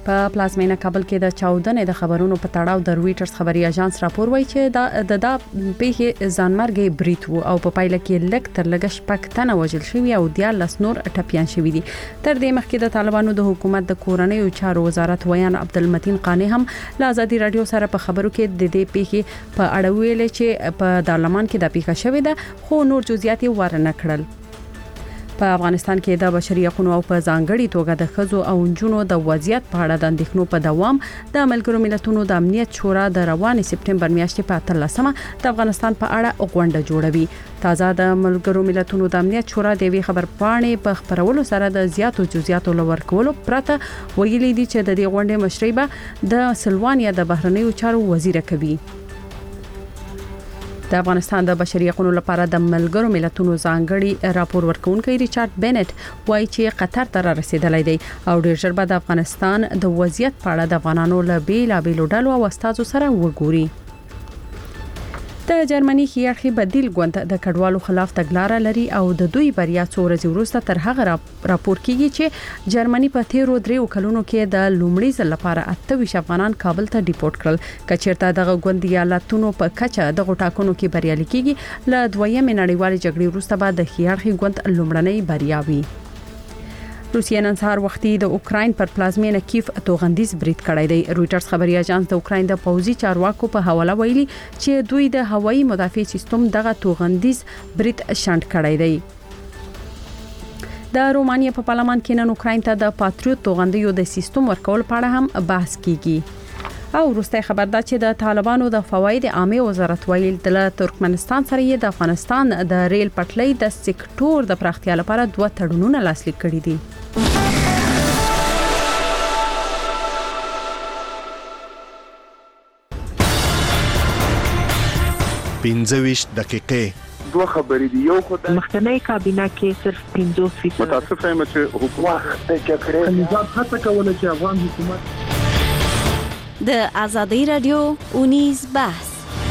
په پلازمینه کابل کې د چاودنې د خبرونو په تړاو د رويټرز خبري اژانس راپور وایي چې د د په ځانمرګي بریټ وو او په پایله کې لک تر لګ شپږ تنه وژل شوی او د لاس نور ټپيان شوی دي. تر دې مخکې د طالبانو د حکومت د کورنۍ چارو وزارت ویان عبدالمتین قانی هم له آزادي رادیو سره په خبرو کې د دې پیښې په اړه ویل چې په دارالمان کې د پیښه شوې ده خو نور جزئیات یې ورنه کړل. په افغانستان کې د بشري حقوقو او په ځانګړي توګه د ښځو او نجونو د وضعیت په اړه د اندېښنو په دوام د ملګرو ملتونو د امنیت شورا د روانې سپټمبر میاشتې په اتلسمه د افغانستان په اړه غونډه جوړوي. تازه د ملګرو ملتونو د امنیت شورا د وی خبر پاڼې په خبرولو سره د زیاتو جزئیاتو لور کولو پرته ویلي دي چې د دې غونډې مشري به د سلوانیا د بهرنیو چارو وزیر کوي. د افغانستان د بشري حقوقو لپاره د ملګرو ملتونو ځانګړي راپور ورکونکي ریچارډ بینټ وایي چې قطر ته رسیدلی دی او ډیر ژر به د افغانستان د وضعیت په اړه د افغانانو له بیلابېلو ډلو او استادو سره وګوري. د جرمني خيارخي بدیل ګوند د کډوالو خلاف تګلارې لري او د دوی بریا څو ورځې وروسته تر هغه راپور کیږي چې جرمني په تیرو دریو کلونو کې د لومړي ځل لپاره اته ویشت افغانان کابل ته ډیپورت کړل. کچیرته دغه ګوند یالاتونو په کچه د غټاکونو کې بریالي کیږي له دویمې نړیوالې جګړې وروسته به د خيارخي ګوند لومړنۍ بریا وي. روسیه نن سهار وختي د اوکرين پر پلازمینه کیف توغندیز بریټ کړی دی. رويټرز خبري اژانس د اوکرين د پوځي چارواکو په حواله ویلي چې دوی د هوایي مدافع سیستم دغه توغندیز بریټ شانت کړی دی. د رومانیا په پارلمان کې نن اوکرين ته د پاتریوت توغندیو د سیستم ورکول په اړه هم بحث کیږي. او وروسته خبر ده چې د طالبانو د فواید عامه وزارت ویل د ترکمنستان سره د افغانستان د ریل پټلۍ د سکتور د پراختیا لپاره دوه تړونونه لاسلیک کړي دي. پنځه دقیقې دوه خبرې دي. یو خو د مخکنی کابینه کې صرف پنځوس فیصد متاسف یم چې حکومت د جګړې نظام هڅه کوله چې افغان حکومت د آزادی رادیو اونیز بحث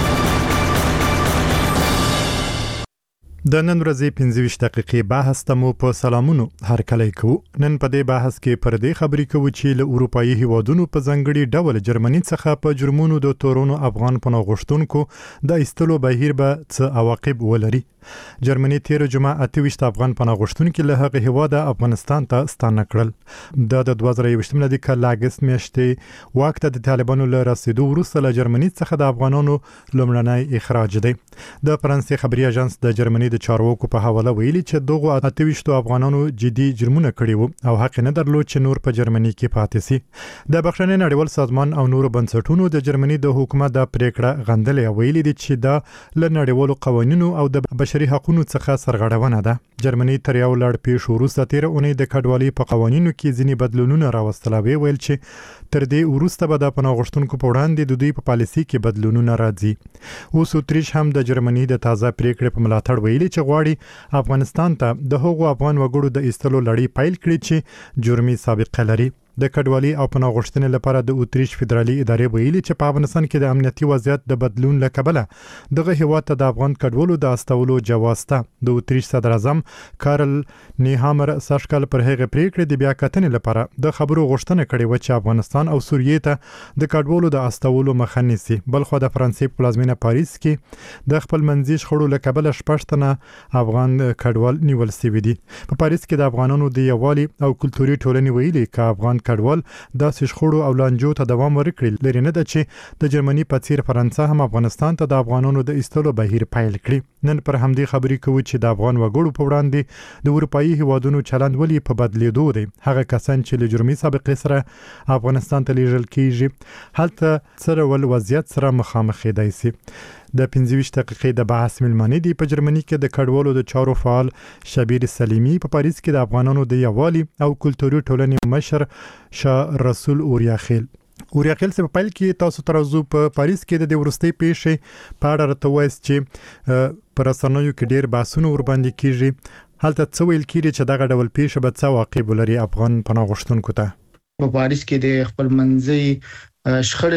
د نن ورځې پنځه دقیقې بحث ته مو په سلامونو هر کله کوو. نن په دې بحث کې پر دې خبرې کوو چې له اروپאי هیوادونو په ځنګړي ډول جرمني څخه په جرمونو د تورونو افغان پناه غوښتونکو د ایستلو بهیر به څه عواقب ولري. جرمني تیر جمعه اته ویشت افغان پناه غوښتونکو له هغه هیواده افغانستان ته ستانه کړل. د دوه زره یو د کال اگست میاشتې وخت د طالبانو له رسیدو وروسته له جرمني څخه د افغانانو لومړنی اخراج دی. د فرانسې خبري اژانس د جرمني د چارواکو په حواله ویلي چې دغه اته ویشت افغانانو جدي جرمونه کړي وو او حق نه درلود چې نور په جرمني کې پاتې سي. د بخښنې نړیوال سازمان او نورو بنسټونو د جرمني د حکومت د پریکړه غندلې ویلي دي چې دا له نړیوالو قوانینو او د بشري حقوقو څخه سرغړونه ده. جرمني تر یو لړ پیښو وروسته تیر اونۍ د کډوالۍ په قوانینو کې ځینې بدلونونه راوستل وی ویل چې تر دې وروسته به د پناه غوښتونکو په وړاندې د دوی په پالیسي کې بدلونونه راځي. اوس اتریش هم د جرمني د تازه پریکړې په ملاتړ ویلي چې غواړي افغانستان ته د هغو افغان وګړو د ایستلو لړۍ پیل کړي چې جرمي سابقه لري. د کډوالۍ او پناه غوښتنې لپاره د اتریش فدرالي ادارې ویلي چې په افغانستان کې د امنیتي وضعیت د بدلون له کبله دغه هیواد ته د افغان کډوالو د استولو جواز ته. د اتریش صدر اعظم کارل نیهامر ساشکل پر هغه پریکړې د بیا کتنې لپاره د خبرو غوښتنه کړې و چې افغانستان او سوریې ته د کډوالو د استولو مخه نیسي. بلخو د فرانسې پلازمینه پاریس کې د خپل منځي شخړو له کبله شپږ تنه افغان کډوال نیول شوي دي. په پاریس کې د افغانانو د یووالي او کلتوري ټولنې ویلي چې افغان کډوال د شخړو او لانجو ته دوام ورکړي لري نه ده چې د جرمني په څیر فرانسه هم افغانستان ته د افغانانو د ایستلو بهیر پیل کړي. نن پر همدې خبرې کوي چې د افغان وګړو په وړاندې د اروپאי هیوادونو چلند ولې په بدلیدو دی. هغه کسان چې له جرمي سابقې سره افغانستان ته لیږل کیږي هلته سره ول وضعیت سره مخامخ دی سي. د پنځه دقیقې د بحث ملمنې دی په جرمني کې د کډوالو د چارو فعال شبیر سلیمی په پاریس کې د افغانانو د یووالي او کلتوري ټولنې مشر شاه رسول اوریاخیل اوریاخیل سره په پیل کې تاسو ترازو په پاریس کې د ورستۍ پیښې په اړه راته وایي چې پر رسنیو کې ډېر بحثونه ور باندې کیږي. هلته څه ویل کیږي چې دغه ډول پیښه به څه عواقب لري افغان پناه غوښتونکو ته؟ په پاریس کې د خپل منځي شخړې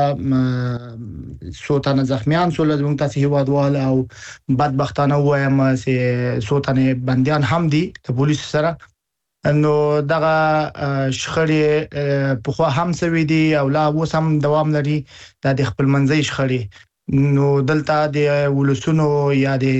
لامل سوتانه زخمیان سول زموږ تاسو هیوادوال او بدبختانه وایم چې سوتانه بنديان هم دي د پولیس سره نو دغه شخړې په خو هم سوي دي او لا اوس هم دوام لري د خپل منځي شخړې نو دلته د ولسونو یا د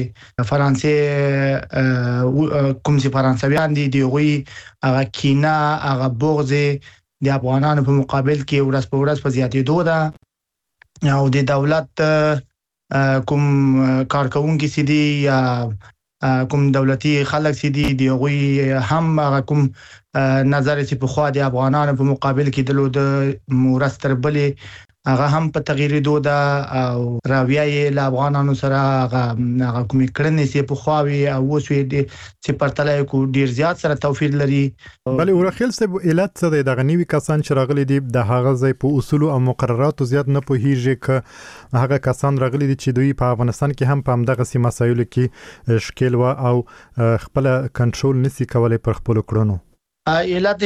فرانسې کوم سي فرانسویان دي دی غوي هغه کینا هغه بغض د افغانانو په مقابل کې ورځ په ورځ په زیاتېدو ده او د دولت کوم کارکونکو سي دي یا کوم دولتي خلک سي دي دی غوي هم هغه کوم نظر چې په خوا د افغانانو په مقابل کې دلو د مرستر بلې هغه هم په تغییر دوه او راویای له افغانانو سره هغه کوم کړنې سي په خواوي او وسوي دي چې پرتلای کو ډیر زیات سره توفیر لري. بل ورخیل سب علت څه د غنیوي کسان چې راغلي دي د هغه ځای په اصول او مقرراتو زیات نه پوهیږي ک هغه کسان راغلي دي چې دوی په افغانستان کې هم په همدغه سي مسایلو کې شکل و او خپل کنټرول نسی کولای پر خپل کړنو. علت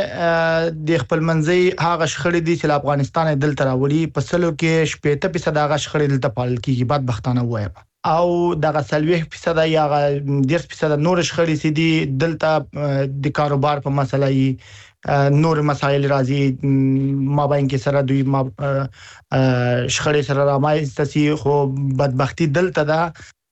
د خپل منځي هغه شخړې دي چې افغانستان دلته راوړي په سلو کې شپږ فیصد هغه شخړې دلته پال کیږي بعد بختانه وایي او دغه سلوي فیصد یا دېرش فیصد نور شخړې سي دي دلته د کاروبار په مسله یې نور مسایل راځي ما باندې سره دوی ما شخړې سره رامایسته سي خو بدبختی دلته ده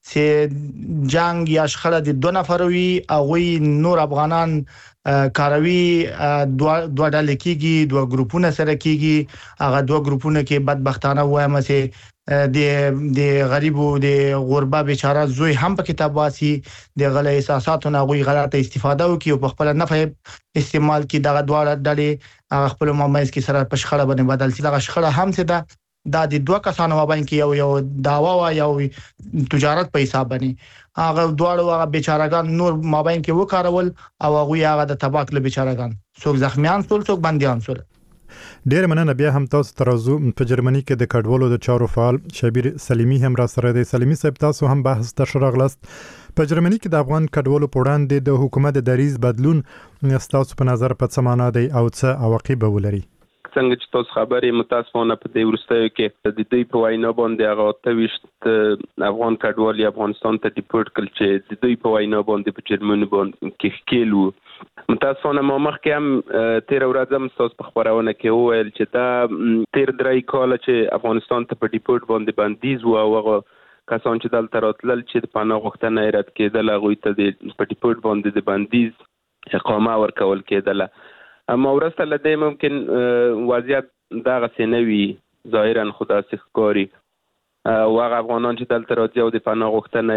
چې جنگ یا شخړه د دوه نفروي او وی نور افغانان کاروي دوه دوه ډلې کېږي دوه ګروپونه سره کېږي هغه دوه ګروپونه کې بدبختانه وایم چې د د غریبو د غربا بیچاره زوی هم په کتاب واسي د غلې احساساتو نه غوي غلطه استفاده وکي او په خپل نفع استعمال کې دغه دوه ډلې خپل مامایز کې سره په شخړه باندې بدل شي دغه شخړه هم څه ده دا د دوه کسانو باندې یو یو داوا وا یو تجارت په حساب باندې هغه دواړو هغه بیچارهګان نور مابین کې وکارول او هغه هغه د تباک له بیچارهګان څوک زخمیان ټول څوک بنديان شول. ډیر مننه بیا هم تاسو ترازو په جرمني کې د کډوالو د چارو فعال شبیر سلیمی هم را سره دی. سلیمی صاحب تاسو هم بحث ته شراغلست په جرمني کې د افغان کډوالو په وړاندې د حکومت د دریز بدلون تاسو په نظر په څه معنا دی او څه عواقب ولري؟ څنګه چې تاسو خبرې متاسفانه په دې ورستیو کې د دوی په وینا باندې هغه تويشت افغان کډوال افغانستان ته ډیپورټ کړل چې د دوی په وینا باندې په جرمني باندې کې ښکیلو. متاسفانه ما مخکې هم تیر ورځ هم تاسو په خبرونه کې وویل چې دا تیر درې کال چې افغانستان ته په ډیپورټ باندې بندیز و او هغه کسان چې دلته راتلل چې د پناه غوښتنه یې رد کېدل هغوی ته د په ډیپورټ باندې د بندیز اقامه ورکول کېدله. اما ورسته لدې ممکن وضعیت دغه سنوي ظاهرا خدا سخکاری او هغه افغانان چې دلته راځي او د پناه غوښتنه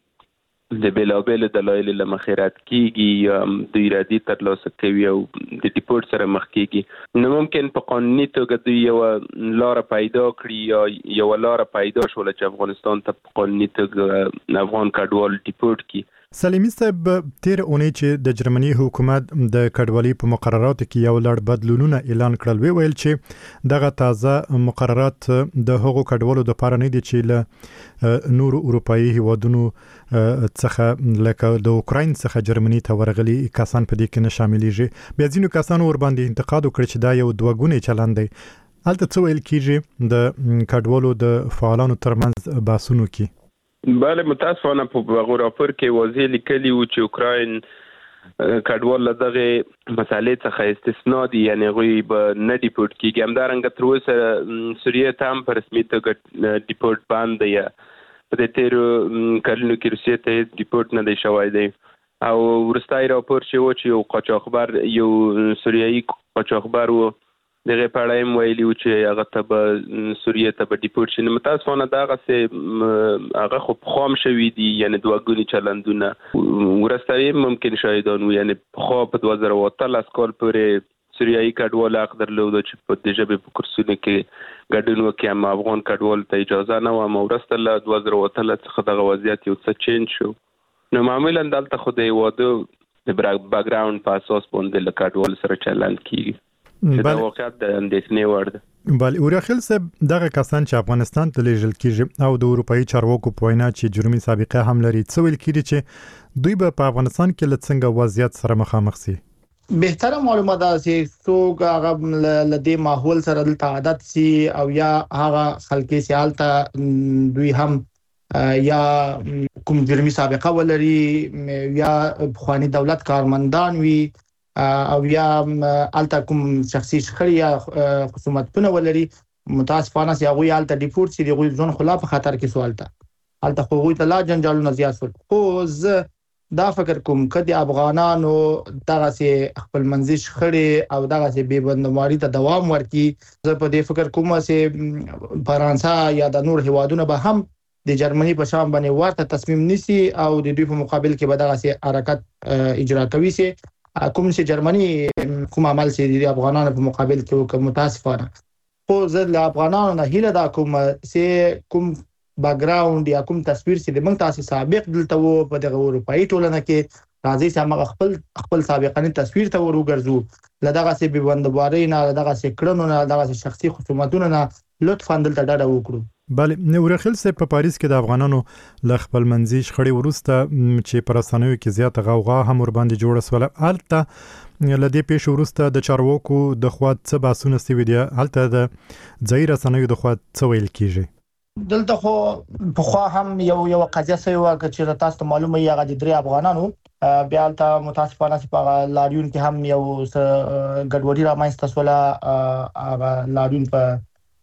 یې د بلابل دلایل له مخیرات کیږي دوی ردی ترلاسه کوي او د ډیپورټ سره مخ کیږي نو ممکن په قانوني توګه دوی یو لار پیدا کړي یا یو لار پیدا شول چې افغانستان ته په قانوني توګه افغان کډوال ډیپورټ کړي. سلیمی صاحب تیر اونۍ چې د جرمني حکومت د کډوالۍ په مقرراتو کې یو لړ بدلونونه اعلان کړل وی ویل چې دغه تازه مقررات د هغو کډوالو د لپاره نه دي چې له نورو اروپایي هیوادونو څخه لکه د اوکراین څخه جرمني ته ورغلي کسان په دې کې نه شاملېږي. بیا ځینو کسانو ور باندې انتقاد وکړ چې دا یو دوه ګونی چلند دی. هلته څه ویل کیږي د کډوالو د فعالانو ترمنځ بحثونو کې؟ بله متاسفانه په هغه راپور کې واضح لیکلي و چې اوکراین کډوال له دغه مسالې څخه استثنا دي یعنی هغوی به نه ډیپورټ کېږي. همدارنګه تر اوسه سوریې ته هم په رسمي توګه ډیپورټ بند دی. په دې تېرو کلونو کې روسیې ته هېڅ ډیپورټ نه دی شوی دی او وروستی راپور چې و چې یو قاچاقبر یو سوریایي قاچاقبر و دغه پړایم ویلی چې هغه ته به سوریې ته به ډیپورټ شي. متاسفانه دغه هغه خو خام شوی دي یعنی دوه ګونی چلندونه ورسته ممکن شاهدان وو یعنی خو په دوه زره و اتلس کال پورې سوریایي کډوال حق درلود چې په دې ژبې په کورسونو کې ګډون وکړي اما افغان کډوال ته اجازه نه و. اما ورسته له دوه زره و اتلس څخه دغه وضعیت یو څه چینج شو. نو معمولا دلته خو د هیوادو د بیک ګراوند په اساس باندې له کډوال سره چلند کیږي. دا واقعیت د اندېښنې وړ ده. بل اورخیل صاحب دغه کسان چې افغانستان ته لیږل کیږي او د اروپאי چارواکو په وینا چې جرمي سابقه هم لري څه ویل کیږي چې دوی به په افغانستان کې له څنګه وضعیت سره مخامخ سي؟ بهتره معلومات ده چې څوک هغه لدی ماحول سره د عادت سي او یا هغه خلک سي حالت دوی هم یا کوم جرمي سابقه ولري یا خواني دولت کارمندان وي او یا الته کوم شخصي شخړې یا خصومتونه ولري متاسفانه سي هغه الته ډیپورت سي دغه ځون خلاف خطر کې سوالته الته خو غوي ته لا جنجالونه زیات شول خو زه دا فکر کوم کدي افغانانو دغه سي خپل منځي شخړې او دغه سي بندماري ته دوام ورکړي زه په دې فکر کوم چې فرانسه یا د نور هیوادونو به هم د جرمني په شان باندې ورته تصمیم نیسي او د دوی په مقابل کې به دغه سي حرکت اجرا کوي سي کوم چې جرمني کوم عمل چې د افغانانو په مقابل کې وکړ متاسفانه خو زه د افغانانو نه هیله دا کوم چې کوم بیک گراوند یا کوم تصویر چې د موږ تاسو سابق دلته وو په دغه اروپאי ټولنه کې راځي چې موږ خپل خپل سابقانه تصویر ته ورګرځو لدغه سي بندوباري نه لدغه سي کړنو نه لدغه شخصي خصومتونو نه لطفا دلته ډاډه وکړو بله نورخیل سه په پاریس کې د افغانانو ل خپل منځي شخړې ورسته چې پر اسانوي کې زیات غوغا هم ور باندې جوړه سول الته لدی پیش ورسته د چارواکو د خوا څه باسونه سوي دي الته د ځای رسنوي د خوا څه ویل کیږي دلته خو په خوا هم یو یو قضیه سوي واکه چې تاسو معلومه یې غږی درې افغانانو بیا الته متاسفانه چې په لاریون کې هم یو ګډوډي رامنځته سوله هغه لاریون په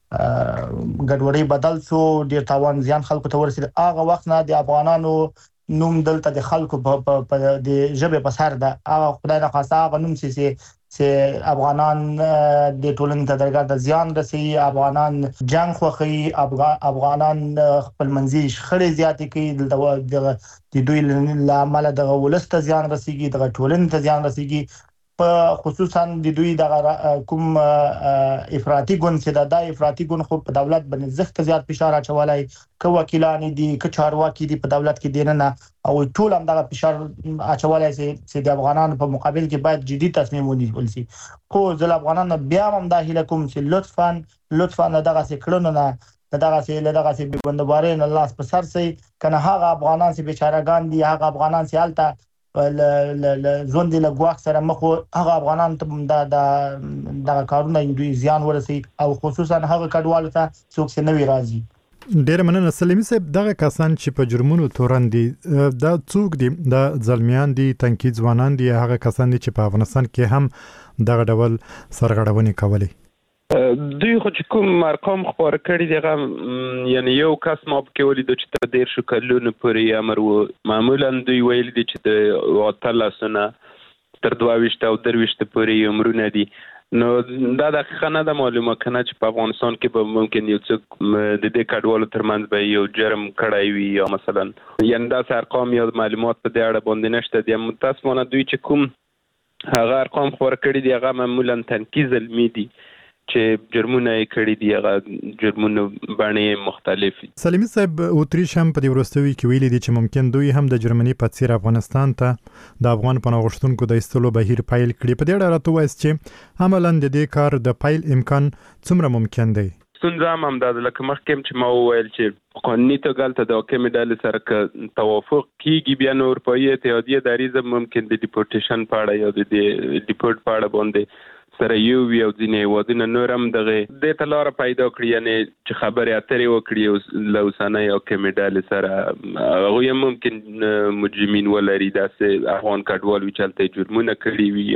ګډوډي بدل شو ډیر تاوان زیان خلکو ته ورسید هغه وخت نه د افغانانو نوم دلته د خلکو په د ژبه په سر ده هغه خدای نه خاصه هغه نوم چې چې افغانان د ټولنې ته درګه د زیان رسي افغانان جنگ خوخي افغانان خپل منځي شخړې زیاتې کوي د دوی له عمله د ولست زیان رسیږي د ټولنې ته زیان رسیږي په خصوصا د دوی د کوم افراطي ګوند چې د افراطي ګوند خو په دولت باندې زخت زیات فشار اچولای کو وکیلان دي کو چارواکي دي په دولت کې دینه نه او ټول هم دغه فشار اچولای چې د افغانانو په مقابل کې باید جدي تصمیم ونیول شي خو ځل افغانانو بیا هم د هیله کوم چې لطفا لطفا دغه سکړونو نه دغه سي دغه سي بندوباري نه لاس په سر سي کنه هغه افغانان چې بیچارهګان دي هغه افغانان چې حالت ل زوند له غواخ سره مخ هغه افغانان ته د د کارونه دوی زیان ورسي او خصوصا هغه کډوالو ته څوک څه نوي راځي ډیر مننه سلیمي صاحب دغه کسان چې په جرمونو تورن دي دا څوک دي د ځلمیان دي تنکي ځوانان دي هغه کسان دي چې په افغانستان کې هم دغه ډول سرغړونې کولې دوی خو چې کوم ارقام خبر کړي دغه یعنی یو کس ما په کې ولید چې تر ډیر شو کلونه پورې امر وو معمولا دوی ویل دي چې د واتلاسونه تر دوه او درويشت پورې عمرونه دي نو دا دقیقاً نه معلومه کنه چې په افغانستان کې به ممکن یو څه د دې کډوالو ترمنځ به یو جرم کړای وي یا مثلا یعنی دا ارقام یا معلومات په دې اړه باندې نشته دي متاسفانه دوی چې کوم هغه ارقام خبر کړي دي هغه معمولا تنکیز علمي دي چې جرمونه کړي دي هغه جرمونه باندې مختلف سلیمي صاحب اوتریش هم په دې ورستوي کې ویلي دي چې ممکن دوی هم د جرمني په څیر افغانستان ته د افغان پناهغښتونکو د ایستلو بهیر پایل کړي په دې اړه راته وایي چې عملاً د دې کار د پایل امکان څومره ممکن دی ستونزه هم دا لکه مخکې چې ما وویل چې قانوني توګه ته د حکومت ډلې سره توافق کیږي بیا نور په اتحادیه دریزه ممکن د ډیپورټیشن په اړه یا د ډیپورټ په اړه باندې سره یو یو ځینې ودونه نورم دغه د تلار پیدا کړی یعنی چې خبرې اترې وکړي لوسانه یا کمیډال سره هغه ممکن مجرمین ولري داسې افغان کډوال وچلته جرمونه کړی وي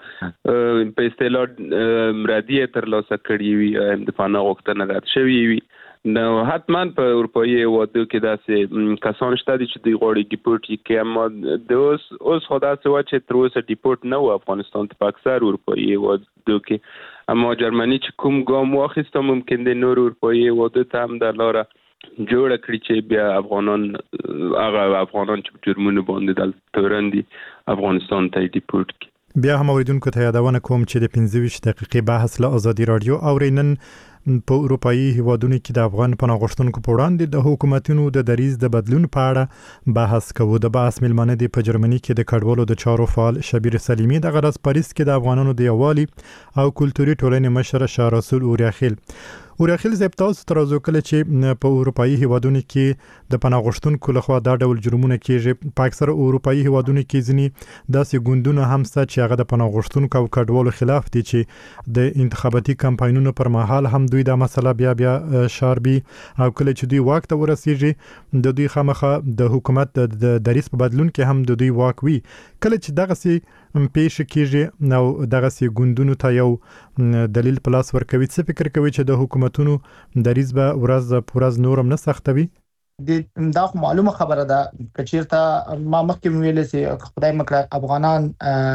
هم په اصطلاح مرادیه تر لاسه کړی وي د پناه غوښتنه رد شوی وي نو حتما په اروپאי وادو کې داسې کسان شته چې دوی غواړي ډیپورټ کې اما د اوس اوس خدا سوا چې تر اوسه ډیپورټ نه و افغانستان ته په اکثر اروپאי وادو کې اما جرمني چې کوم ګام واخیسته ممکن د نور اروپאי وادو ته هم د لاره جوړ کړی چې بیا افغانان هغه افغانان چې جرمونه باندې دل تورندي افغانستان ته ډیپورټ کی بیا هم اوریدونکو ته یادونه کوم چې د پنځه ویشت دقیقې بحث له ازادي رادیو اورینن په اروپאי هیوادونو کې د افغان پناهغښتونکو په وړاندې د حکومتونو د دریز د بدلون په اړه بحث کوو د بحث ملمنه دی په جرمني کې د کډوالو د چارو فعال شبیر سلیمي د غرض پاریس کې د افغانانو د یووالي او کلتوري ټولنې مشر شاه رسول اوریاخیل اوریاخیل زیب تاسو ترازو کله چې په اروپאי هیوادونو کې د پناهغښتونکو لخوا دا ډول جرمونه کیږي په اکثر اروپאי هیوادونو کې ځنی داسې ګوندونه هم شته چې هغه د پناهغښتونکو او کډوالو خلاف دي چې د انتخاباتي کمپاینونو پر مهال هم دوی دا مسله بیا بیا شاربي او کله چې دوی واک ته ورسیږي د دوی خامخه د حکومت د دریس په بدلون کې هم د دوی واک وي کله چې دغه سي پیښ کیږي نو دغه سي ګوندونو ته یو دلیل پلاس ورکوي. څه فکر کوي چې د حکومتونو دریز به ورځ پورز نورم نه سختوي؟ دا معلومه خبره ده کچیرته ما مخکې ویلې چې خدای مکړه افغانان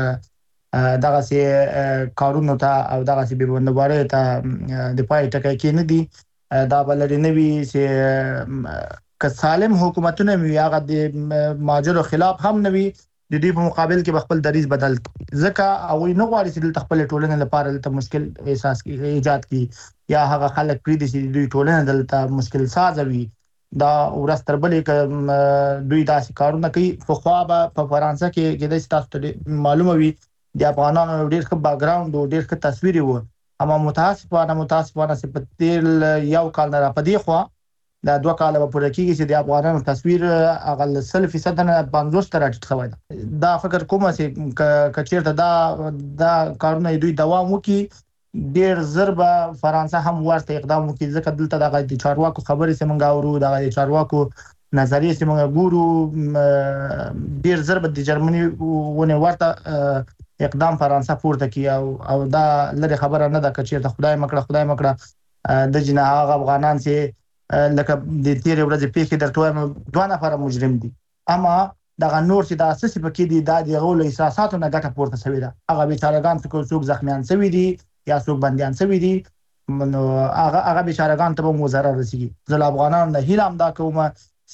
دغه سي کارونو ته او دغه سي بندوباره ته د پای ټکای کې نه دي دا بلری نه وی چې ک سالم حکومتونه وی هغه د ماجرو خلاف هم نه وی د دې په مقابل کې خپل دریز بدل ځکه او نه غواړي چې د خپل ټولنې لپاره ته مشکل احساس کی ایجاد کی یا هغه خلک پری دي چې دوی ټولنه دلته مشکل سازوي دا ورستر بلې دوی داسې کارونه کوي. په خوا په فرانسه کې د ستاسو معلومه وي د افغانانو ډېر ښه بیک گراوند او ډېر ښه تصویر وو، اما متاسفانه متاسفانه چې په تیر یو کال نه را پدې خو دا دوه کال په پوره کېږي چې د افغانانو تصویر اقل سل فیصد نه پنځوس تر اټ شوی دی. دا فکر کوم چې کچیرته دا دا کارونه دوی دوام وکړي ډېر ضربه فرانسه هم ورته اقدام وکړي ځکه دلته د چارواکو خبرې چې موږ اورو د چارواکو نظریه چې موږ ګورو ډېر ضربه د جرمني ونه ورته اقدام فرانسه پورته کی او او دا لږه خبره نه ده کچې ته خدای مکړه خدای مکړه د جناه افغانان چې لکه د تیر ورځې پیښې درته دوه نفر مجرم دي، اما دا نور چې د اساسي پکې دي د غول احساساتو نه ګټه پورته شوی ده. هغه بیچارهګان چې څوک زخمیان شوی دي یا څوک بنديان شوی دي نو هغه هغه بیچارهګان ته مو ضرر رسیږي. ځل افغانان نه هیله هم دا کومه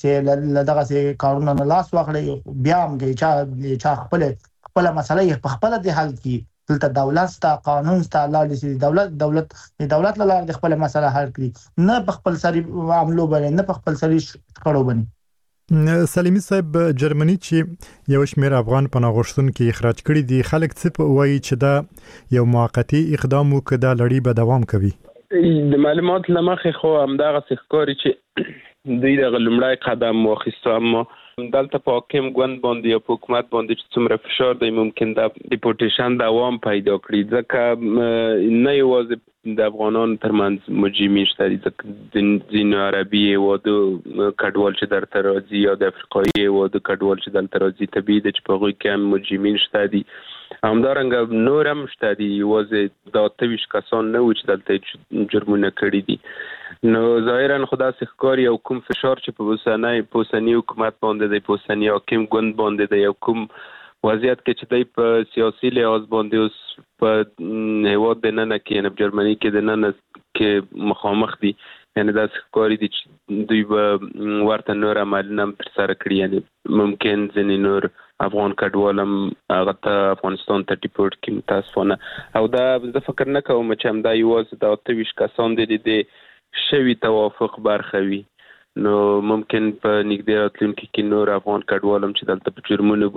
چې دغه سي کارونه نه لاس واخلي بیا هم چې چا خپل خپل مسله په خپل د حل کی دلته دولت ستا قانون ستا لاله سي دولت دولت د دولت لاله د خپل مسله حل کړي نه په خپل سری عملو باندې نه په خپل سری کړو باندې. سلیمی صاحب جرمني چې یو شمېر افغان پناه غوښتونکو اخراج کړي دي خلک څه وایي چې دا یو موقتی اقدام وکړي دا لړۍ به دوام کوي؟ د معلومات لمخې خو همدغه ښکاري چې دوی د لومړی قدم واخیسته، اما دلته په حاکم ګوند باندې یا په حکومت باندې چې څومره فشار دی ممکن د ډیپورټیشن دوام پیدا کړي ځکه نه یوازې د افغانانو ترمنځ مجرمین شته دي ځکه د ځینو عربي هیوادو کډوال چې درته راځي یا د افریقایي هیوادو کډوال چې دلته راځي طبیعي ده چې په هغوی کې هم مجرمین شته دي. همدارنګه نور هم شته دي یوازې دا اته ویشت کسان نه و چې دلته جرمونه کړي دي. نو ظاهرا خدا ښکاري یو کوم فشار چې په اوسنۍ په اوسنۍ حکومت باندې دی په اوسنۍ حاکم ګوند باندې دی یو کوم وضعیت کې چې دی په سیاسي لحاظ باندې اوس په هیواد دننه کې یعنې په جرمني کې دننه کې مخامخ دي یعنې دا ښکاري دي چې دوی به ورته نور عملونه هم ترسره کړي یعنې ممکن ځینې نور افغان کډوال هم هغه ته افغانستان ته ډیپورټ کړي متاسفانه. او دا زه فکر نه کوم چې همدا یوازې دا اته ویشت کسان دي د شوی توافق برخه وي نو ممکن په نږدې راتلونکي کې نور افغان کډوال هم چې دلته په جرمونو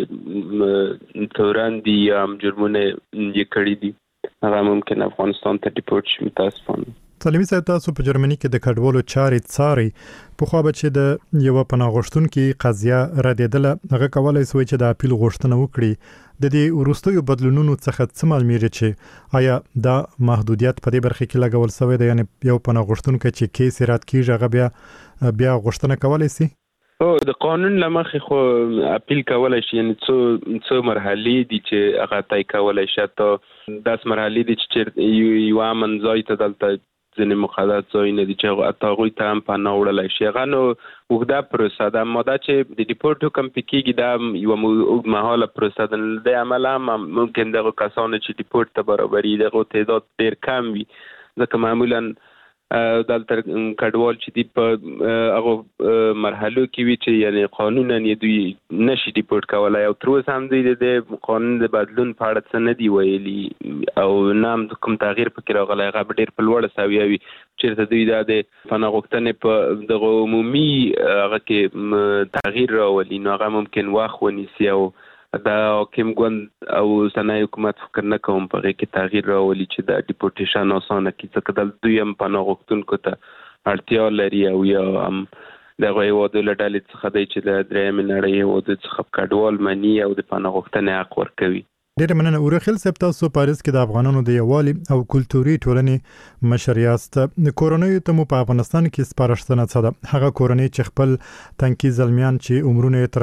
باندې تورن دي یا هم جرمونه یې کړي دي هغه ممکن افغانستان ته ډیپورټ شي متاسفانه. سلیمی صاحب تاسو په جرمني کې د کډوالو چارې څاري په خو به چې د یو پناه غوښتونکو قضیه ردیدله هغه کولای شي چې د اپیل غوښتنه وکړي د دې ورستیو بدلونونو څخه څه معلومیږي چې آیا دا محدودیت په دې برخه کې لګول شوی دی یعنی یو پناه غوښتونکو چې کیس رات کیږي هغه بیا بیا غوښتنه کولای شي؟ او د قانون لمخې خو اپیل کولای شي یعنی څو څو مرحلې دي چې هغه طی کولای شي ته داس مرحلې دي چې یو امن ځای ته دلته ځینې مقدس ځایونه دي چې هغه هغوی ته هم پناه وړلی شي هغه نو اوږده پروسه ده اما دا چې د ډیپورټ حکم پې کېږي دا یوه اوږدمهاله پروسه ده د دې امله هم ممکن دغه کسانو چې ډیپورټ ته برابري دغه تعداد ډېر کم وي ځکه معمولا دلته کډوال چې دي په هغه مرحلو کې وي چې یعنی قانونا یې دوی نشي ډیپورټ کولای او تر اوسه هم دوی د قانون د بدلون په اړه څه نه دي ویلي او نه هم کوم تغییر پکې راغلی هغه به ډېر په لوړه سویه وي چېرته دوی دا د پناه غوښتنې په دغه عمومي هغه کې تغییر راولي نو هغه ممکن وخت ونیسي او دا حاکم ګوند او اوسنی حکومت فکر نه کوم په هغې کې تغییر راولي چې د ډیپورټیشن اسانه کړي ځکه دلته دوی هم پناه غوښتونکو ته اړتیا لري او یا هم دغه هېوادو له ډلې څخه دی چې د درېیمې نړۍ هېوادو څخه کډوال مني او د پناه غوښتنې حق ورکوي. ډېر مننه اورخل صاحب تاسو پاریس کې د افغانانو د یووالي او کلتوري ټولنې مشر یاست. کورونی ته مو په افغانستان کې سپارښتنه څه ده؟ هغه کورنۍ چې خپل تنکي زلمیان چې عمرونه تر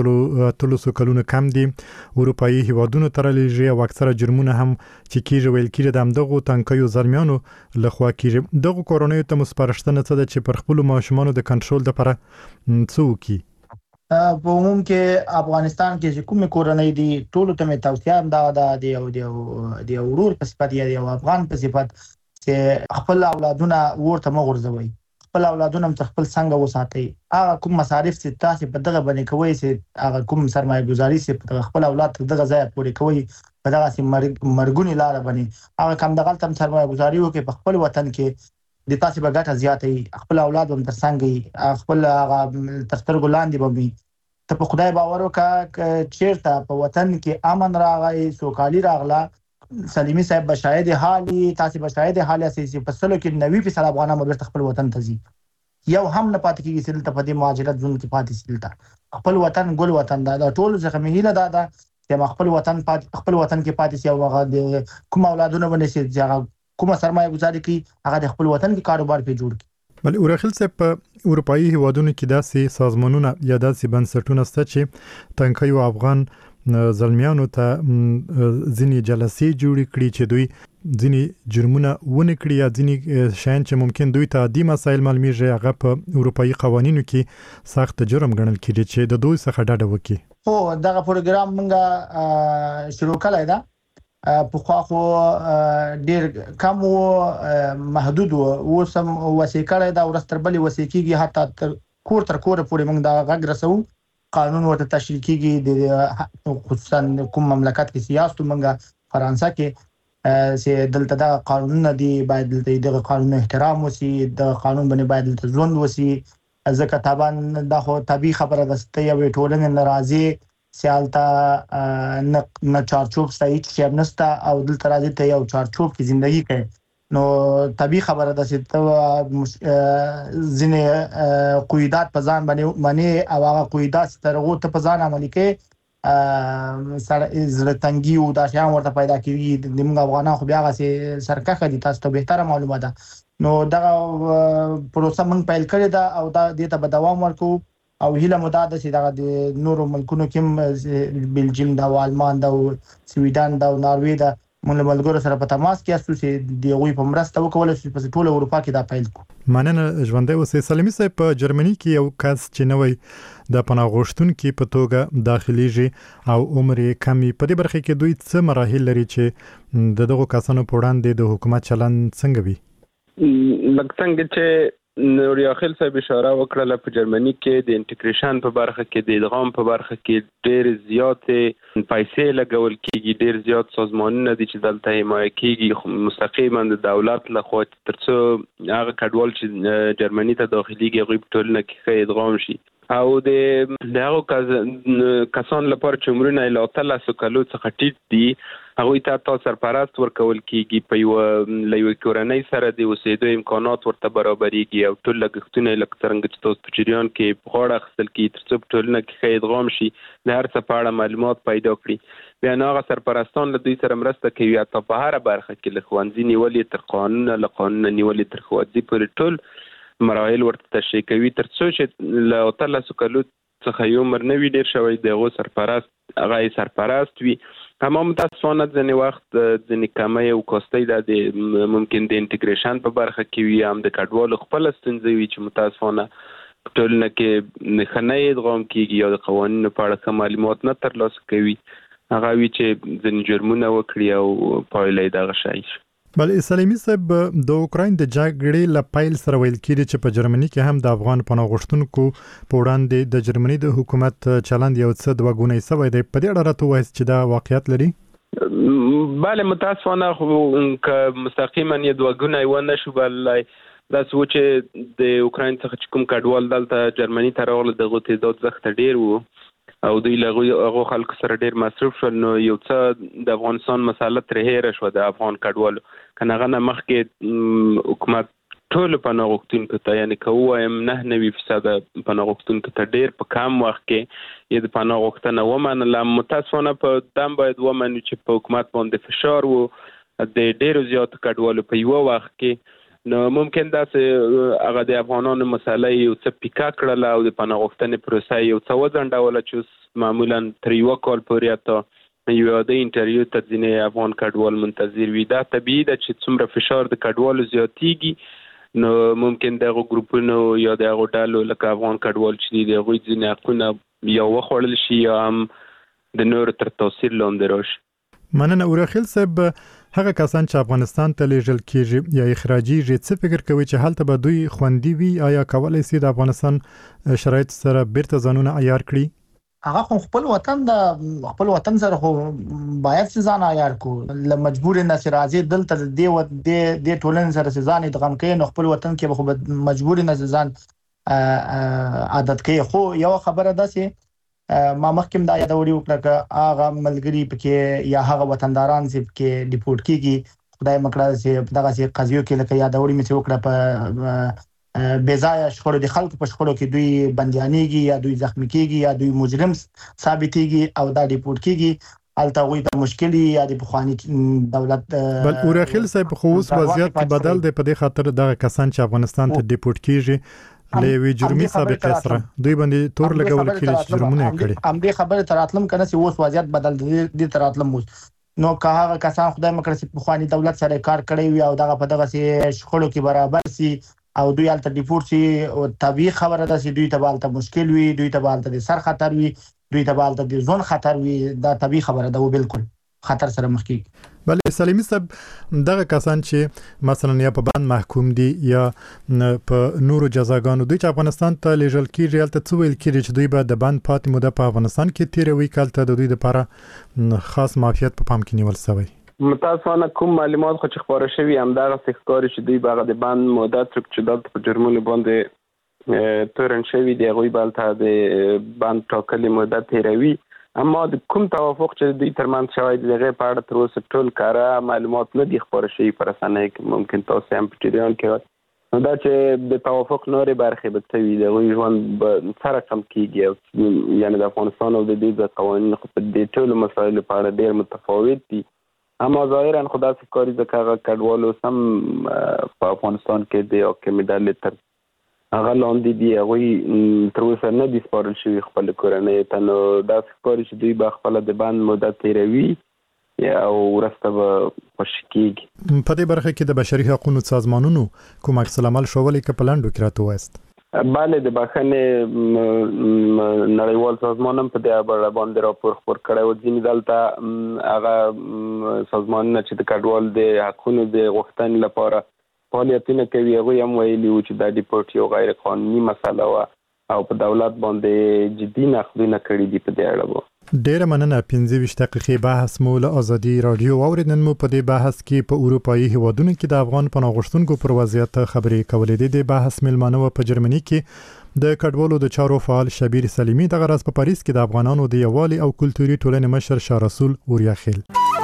اتلسو کلونو کم دي اروپאי هیوادونو ته رالیږي او اکثره جرمونه هم چې کیږي ویل کیږي د همدغو تنکیو زلمیانو لخوا کیږي. دغه کورنۍ ته مو سپارښتنه څه ده چې پر خپل ماشومانو د کنټرول لپاره څه وکړي؟ په عموم کې افغانستان کې چې کومه کورنۍ دي ټول ته مې توصيه هم دا ده د یو د یو ورور په صفت یا یو افغان په صفت چې خپل اولادونه ورته مغورځوي، خپل اولادونه هم خپل څنګه وساتي. هغه کوم مصارف چې تاسو په دغه باندې کوي چې هغه کوم سرمایه گذاري چې خپل اولاد دغه ځای پورې کوي په دغه سي مرګونی لار باندې هغه کم دغه تم سرمایه گذاري وکي په خپل وطن کې د تاسو په ګټه زیاتې خپل اولاد هم تر څنګه خپل هغه تستر ګلاندې بوي. ته په خدای باور وکړه چیرته په وطن کې امن راغی سوکالي راغله سلیمي صاحب بشاهد حالي تاسو بشاهد حالي اساسي په سلو کې نوي فیصد افغانان مدرسه خپل وطن ته ځي یو هم نه پاتې کیږي چې دلته په دې مهاجرت ځون کې پاتې سیلته خپل وطن ګل وطن دا ټول څه مهیله دا ده چې خپل وطن پاتې خپل وطن کې پاتې سي او هغه کوم اولادونه باندې چې هغه کومه سرمایه گذاري کوي هغه د خپل وطن کې کاروبار په جوړ کړي. بل اورخل صاحب په اروپאי هیوادونو کې داسې سازمانونه یا داسې بنسټونه شته چې تنکیو افغان زلمیانو ته ځینې جلسې جوړې کړي چې دوی ځینې جرمونه ونه کړي یا ځینې شیان چې ممکن دوی ته عادي مسایل معلومیږي هغه په اروپאי قوانینو کې سخت جرم ګڼل کېږي چې د دوی څخه ډډه وکړي. هو دغه پروګرام موږ شروع کړی دا په خو خو ډیر کم محدود و سم وسیکړه دا ورستربلې وسیکيږي حتی تر کور تر کور پورې موږ دا غږ رسو قانون ورته تشریح کیږي د خصوصا کوم مملکت کې سیاست موږ فرانسه کې چې دلته دا قانون دی باید دغه قانون احترام وسی د قانون باندې باید ژوند وسی ځکه طبعا دا خو طبيعي خبره ده چې یو ټولنه ناراضي سیالتا نه چارچوب صحیح چې نستا او دلته راځي ته یو چارچوب کې ژوندۍ کوي نو طبيعي خبره ده چې ته ځینې قواعد په ځان باندې معنی او هغه قواعد ترغه ته په ځان عملي کوي سره زړه تنګي او دا شیان ورته پیدا کیږي د موږ افغانان خو بیا غسي سرکخه دي تاسو ته به معلومه ده نو دا پروسه موږ پیل کړی دا او دا د ته به دوام ورکو او هیله مداده چې دا د نورو ملکونو کې بلجیم دا آلمان دا سویډن دا ناروې دا مونږ ملګرو سره په تماس کې اسو چې د غوي په مرسته وکول شي په ټوله اروپا کې دا پیل کو. مننه ژوندۍ اوسې. سلیمي صاحب په جرمني کې یو کس چې نوې د پناه غوښتونکو په توګه داخليږي او عمر یې کمی په دې برخه کې دوی څه مراحل لري چې د دغه کسانو په وړاندې د حکومت چلن څنګه وي؟ لکه څنګه چې نوریا خل صاحب اشاره وکړه په جرمني کې د انټیګریشن په برخه کې د ادغام په برخه کې ډېر زیاتې پیسې لګول کیږي ډېر زیات سازمانونه دي چې دلته حمایه کیږي مستقیما د دولت لخوا ترڅو هغه کډوال چې جرمني ته داخليږي غوي په ټولنه کې ادغام شي او د دغه کسان لپاره چې عمرونه له اتلسو کلو څخه ټیټ دي هغه ته تاسو سرپرست ورکول کیږي په یو لوي کورنۍ سره د اوسېدو امکانات ورته برابرېږي او ټول لګښتونه لکه څنګه چې تاسو په جریان کې په غاړه خپل کې ترڅو په ټولنه کې ادغام شي د هر څه په اړه معلومات پیدا کړي بیا هغه سرپرستان له دوی سره مرسته کوي او په هر برخه کې له خوانځي نیولې تر قانون له قانون نیولې تر خوځي پر ټول مراحل ورته تشریح کوي ترڅو چې له اتلسو کلو څخه یو عمر نوی ډیر شوی دغه سرپرست هغه سرپرست وي تمام متاسفانه ځنې وخت ځنې کمې او کوستۍ د ممکن د انټیګریشن په برخه کې وي هم د کډوالو خپل ستونزې وي چې متاسفانه ټولنه کې خنۍ ادغام کیږي او د قوانینو په اړه کوم معلومات نه ترلاسه کوي هغه وی چې ځنې جرمونه وکړي او پایلې دغه شي. بل سلیمي صاحب د اوکراین د جګړې لپاره سره ویل کېږي چې په جرمني کې هم د افغان پناه غوښتونکو په وړاندې د جرمني د حکومت چلند یو څه دوه ګونی سوی دی په دې اړه راته وایي چې دا واقعیت لري؟ بله متاسفانه خو مستقیما یې دوه ګونی ونه شو بلای دا څه چې د اوکراین څخه چې کوم کډوال دلته جرمني ته راغله دغه تعداد زښت ډیر وو او دوی له هغه خلکو سره ډیر مصرف شول نو یو څه د افغانستان مسله تر هیر شو د افغان کډوالو کنه غنه مخکې حکومت ټول پناه غوښتونکو ته یعنی کوم نه نوي فیصد پناه غوښتونکو ته ډیر په کم وخت کې یی د پناه غوښتنه ومنله. متاسفانه په دم باید ومنو چې په حکومت باندې فشار وو د ډیرو زیاتو کډوالو په یو وخت کې، نو ممکن دا چې هغه د افغانانو مسله یو څه پیکا کړله او د پناه غوښتنې پروسه یو څه وځنډوله چې معمولا تر یو کال پورې ته یو د انټرویو ته ځینې افغان کډوال منتظر وي. دا طبیعي ده چې څومره فشار د کډوالو زیاتیږي نو ممکن دغه ګروپونو یا دغه ډلو لکه افغان کډوال چې دي دغه ځینې حقونه یا وخوړل شي یا هم د نور تر تاثیر لاندې راشي. مننه اورخیل صاحب. هغه کسان چې افغانستان ته لیږل کیږي یا اخراجیږي څه فکر کوي چې هلته به دوی خوندي وي؟ آیا کولای شي د افغانستان شرایط سره بیرته ځانونه عیار کړي؟ هغه خو خپل وطن د خپل وطن سره خو باید ځان عیار کو ل مجبور نه سي راځي دلته د دې د ټولن سره ځان د غم کوي نو خپل وطن کې به خو مجبور نه ځان عادت کوي. خو یو خبره ده چې ما مخکې دا یاد وړي وکړه هغه ملګری پکې یا هغه وطنداران چې پکې ډیپورت کیږي خدای مکړه چې دغه سي قضیو کې لکه یاد وړي مې وکړه په بېځایه شخړو د خلکو په شخړو کې دوی بنديانيږي یا دوی زخمی کیږي یا دوی مجرم ثابتيږي او دا ډیپورت کیږي الته وي ته مشکلي یا د بخوانی دولت. بل اورخیل صاحب خو اوس وضعیت بدل دی په دې خاطر دغه کسان چې افغانستان ته ډیپورت کیږي لوي جرمي سابقه سره دوی باندې تور لګول کیږي چې جرمونه کړي. ام دې خبره تراتلم کنه چې اوس وضعیت بدل دی تراتلم نو که هغه کسان خدای مکړه چې بخوانی دولت سره کار کړی وي او دغه په دغه سي شخړو کې برابر سي او دوی الته ډیپورت شي او طبيعي خبره ده چې دوی ته بالته مشکل وي، دوی ته بالته د سر خطر وي، دوی ته بالته د ځون خطر وي. دا طبيعي خبره ده او بالکل خطر سره مخ کیږي. بلې سلیمي صاحب دغه کسان چې مثلا یا په باندې محکوم دي یا په نورو جزاګانو دوی چې افغانستان ته لیږل کیږي الته څه ویل کیږي چې دوی به د باندې پاتې موده په افغانستان کې تیروي کالته د دوی لپاره خاص معافیت په پام کې نیول شوی؟ متاسفانه کوم معلومات خو چې خبره شوی هم دا ښکاري چې دوی به د باندې موده تر چې دلته په جرمونو باندې تورن شوی دی غوي بالته د باندې ټاکلې موده تیروي. اما د کوم توافق چې دوی ترمن شوی دی هغه په اړه تر اوسه ټول کاره معلومات نه دي خبره شوی پر اسانه کې ممکن تاسو هم په ټریان کې نو دا چې د توافق نورې برخې به توي د غوي ژوند به سره کم کیږي یعنی د افغانستان او د دې د قوانینو په دې ټول مسایلو په اړه ډېر متفاوت دي. اما ظاهرا خدا سکاری د کاغه کډوالو سم په افغانستان کې د حکومت دلته تر هغه لاندې دی هغه تر اوسه نه دي سپارل شوی خپل کورنۍ ته نو دا سکاری چې دوی به خپل د باندې مدت تیروي او ورسته به خوشکیږي. په دې برخه کې د بشري حقوقو سازمانونو کوم عکس العمل شوولې ک پلاندو کې راته وایست؟ بله د بخښنې نړیوال سازمان هم په دې اړه باندې راپور خپور کړی و. ځینې دلته هغه سازمانونه چې د کډوال د حقونو د غوښتنې لپاره فعالیتونه کوي هغوی هم ویلي وو چې دا ډیپورت یو غیر قانوني مسله وه او په دولت باندې جدي نقدونه کړي دي په دې اړه. ډیره مننه. پنځه ویشت دقیقې بحث مو له ازادي رادیو واوریدل. مو په دې بحث کې په اروپאי هیوادونو کې د افغان پناه غوښتونکو پر وضعیت خبرې کولې. د بحث ملمنه په جرمني کې د کډوالو د چارو فعال شبیر سلیمی د غرض په پاریس کې د افغانانو د یووالي او کلتوري ټولنې مشر شاه رسول اوریاخیل.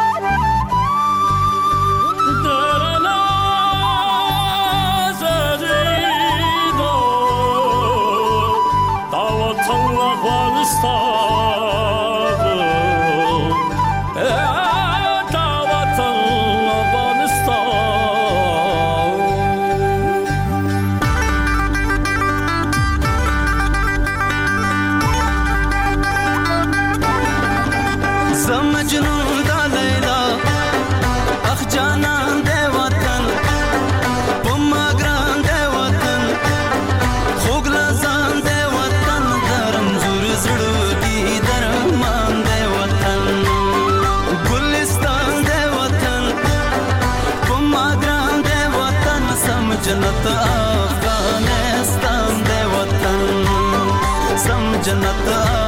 जन्नत अफगानिस्तान दे वतन सम जन्नत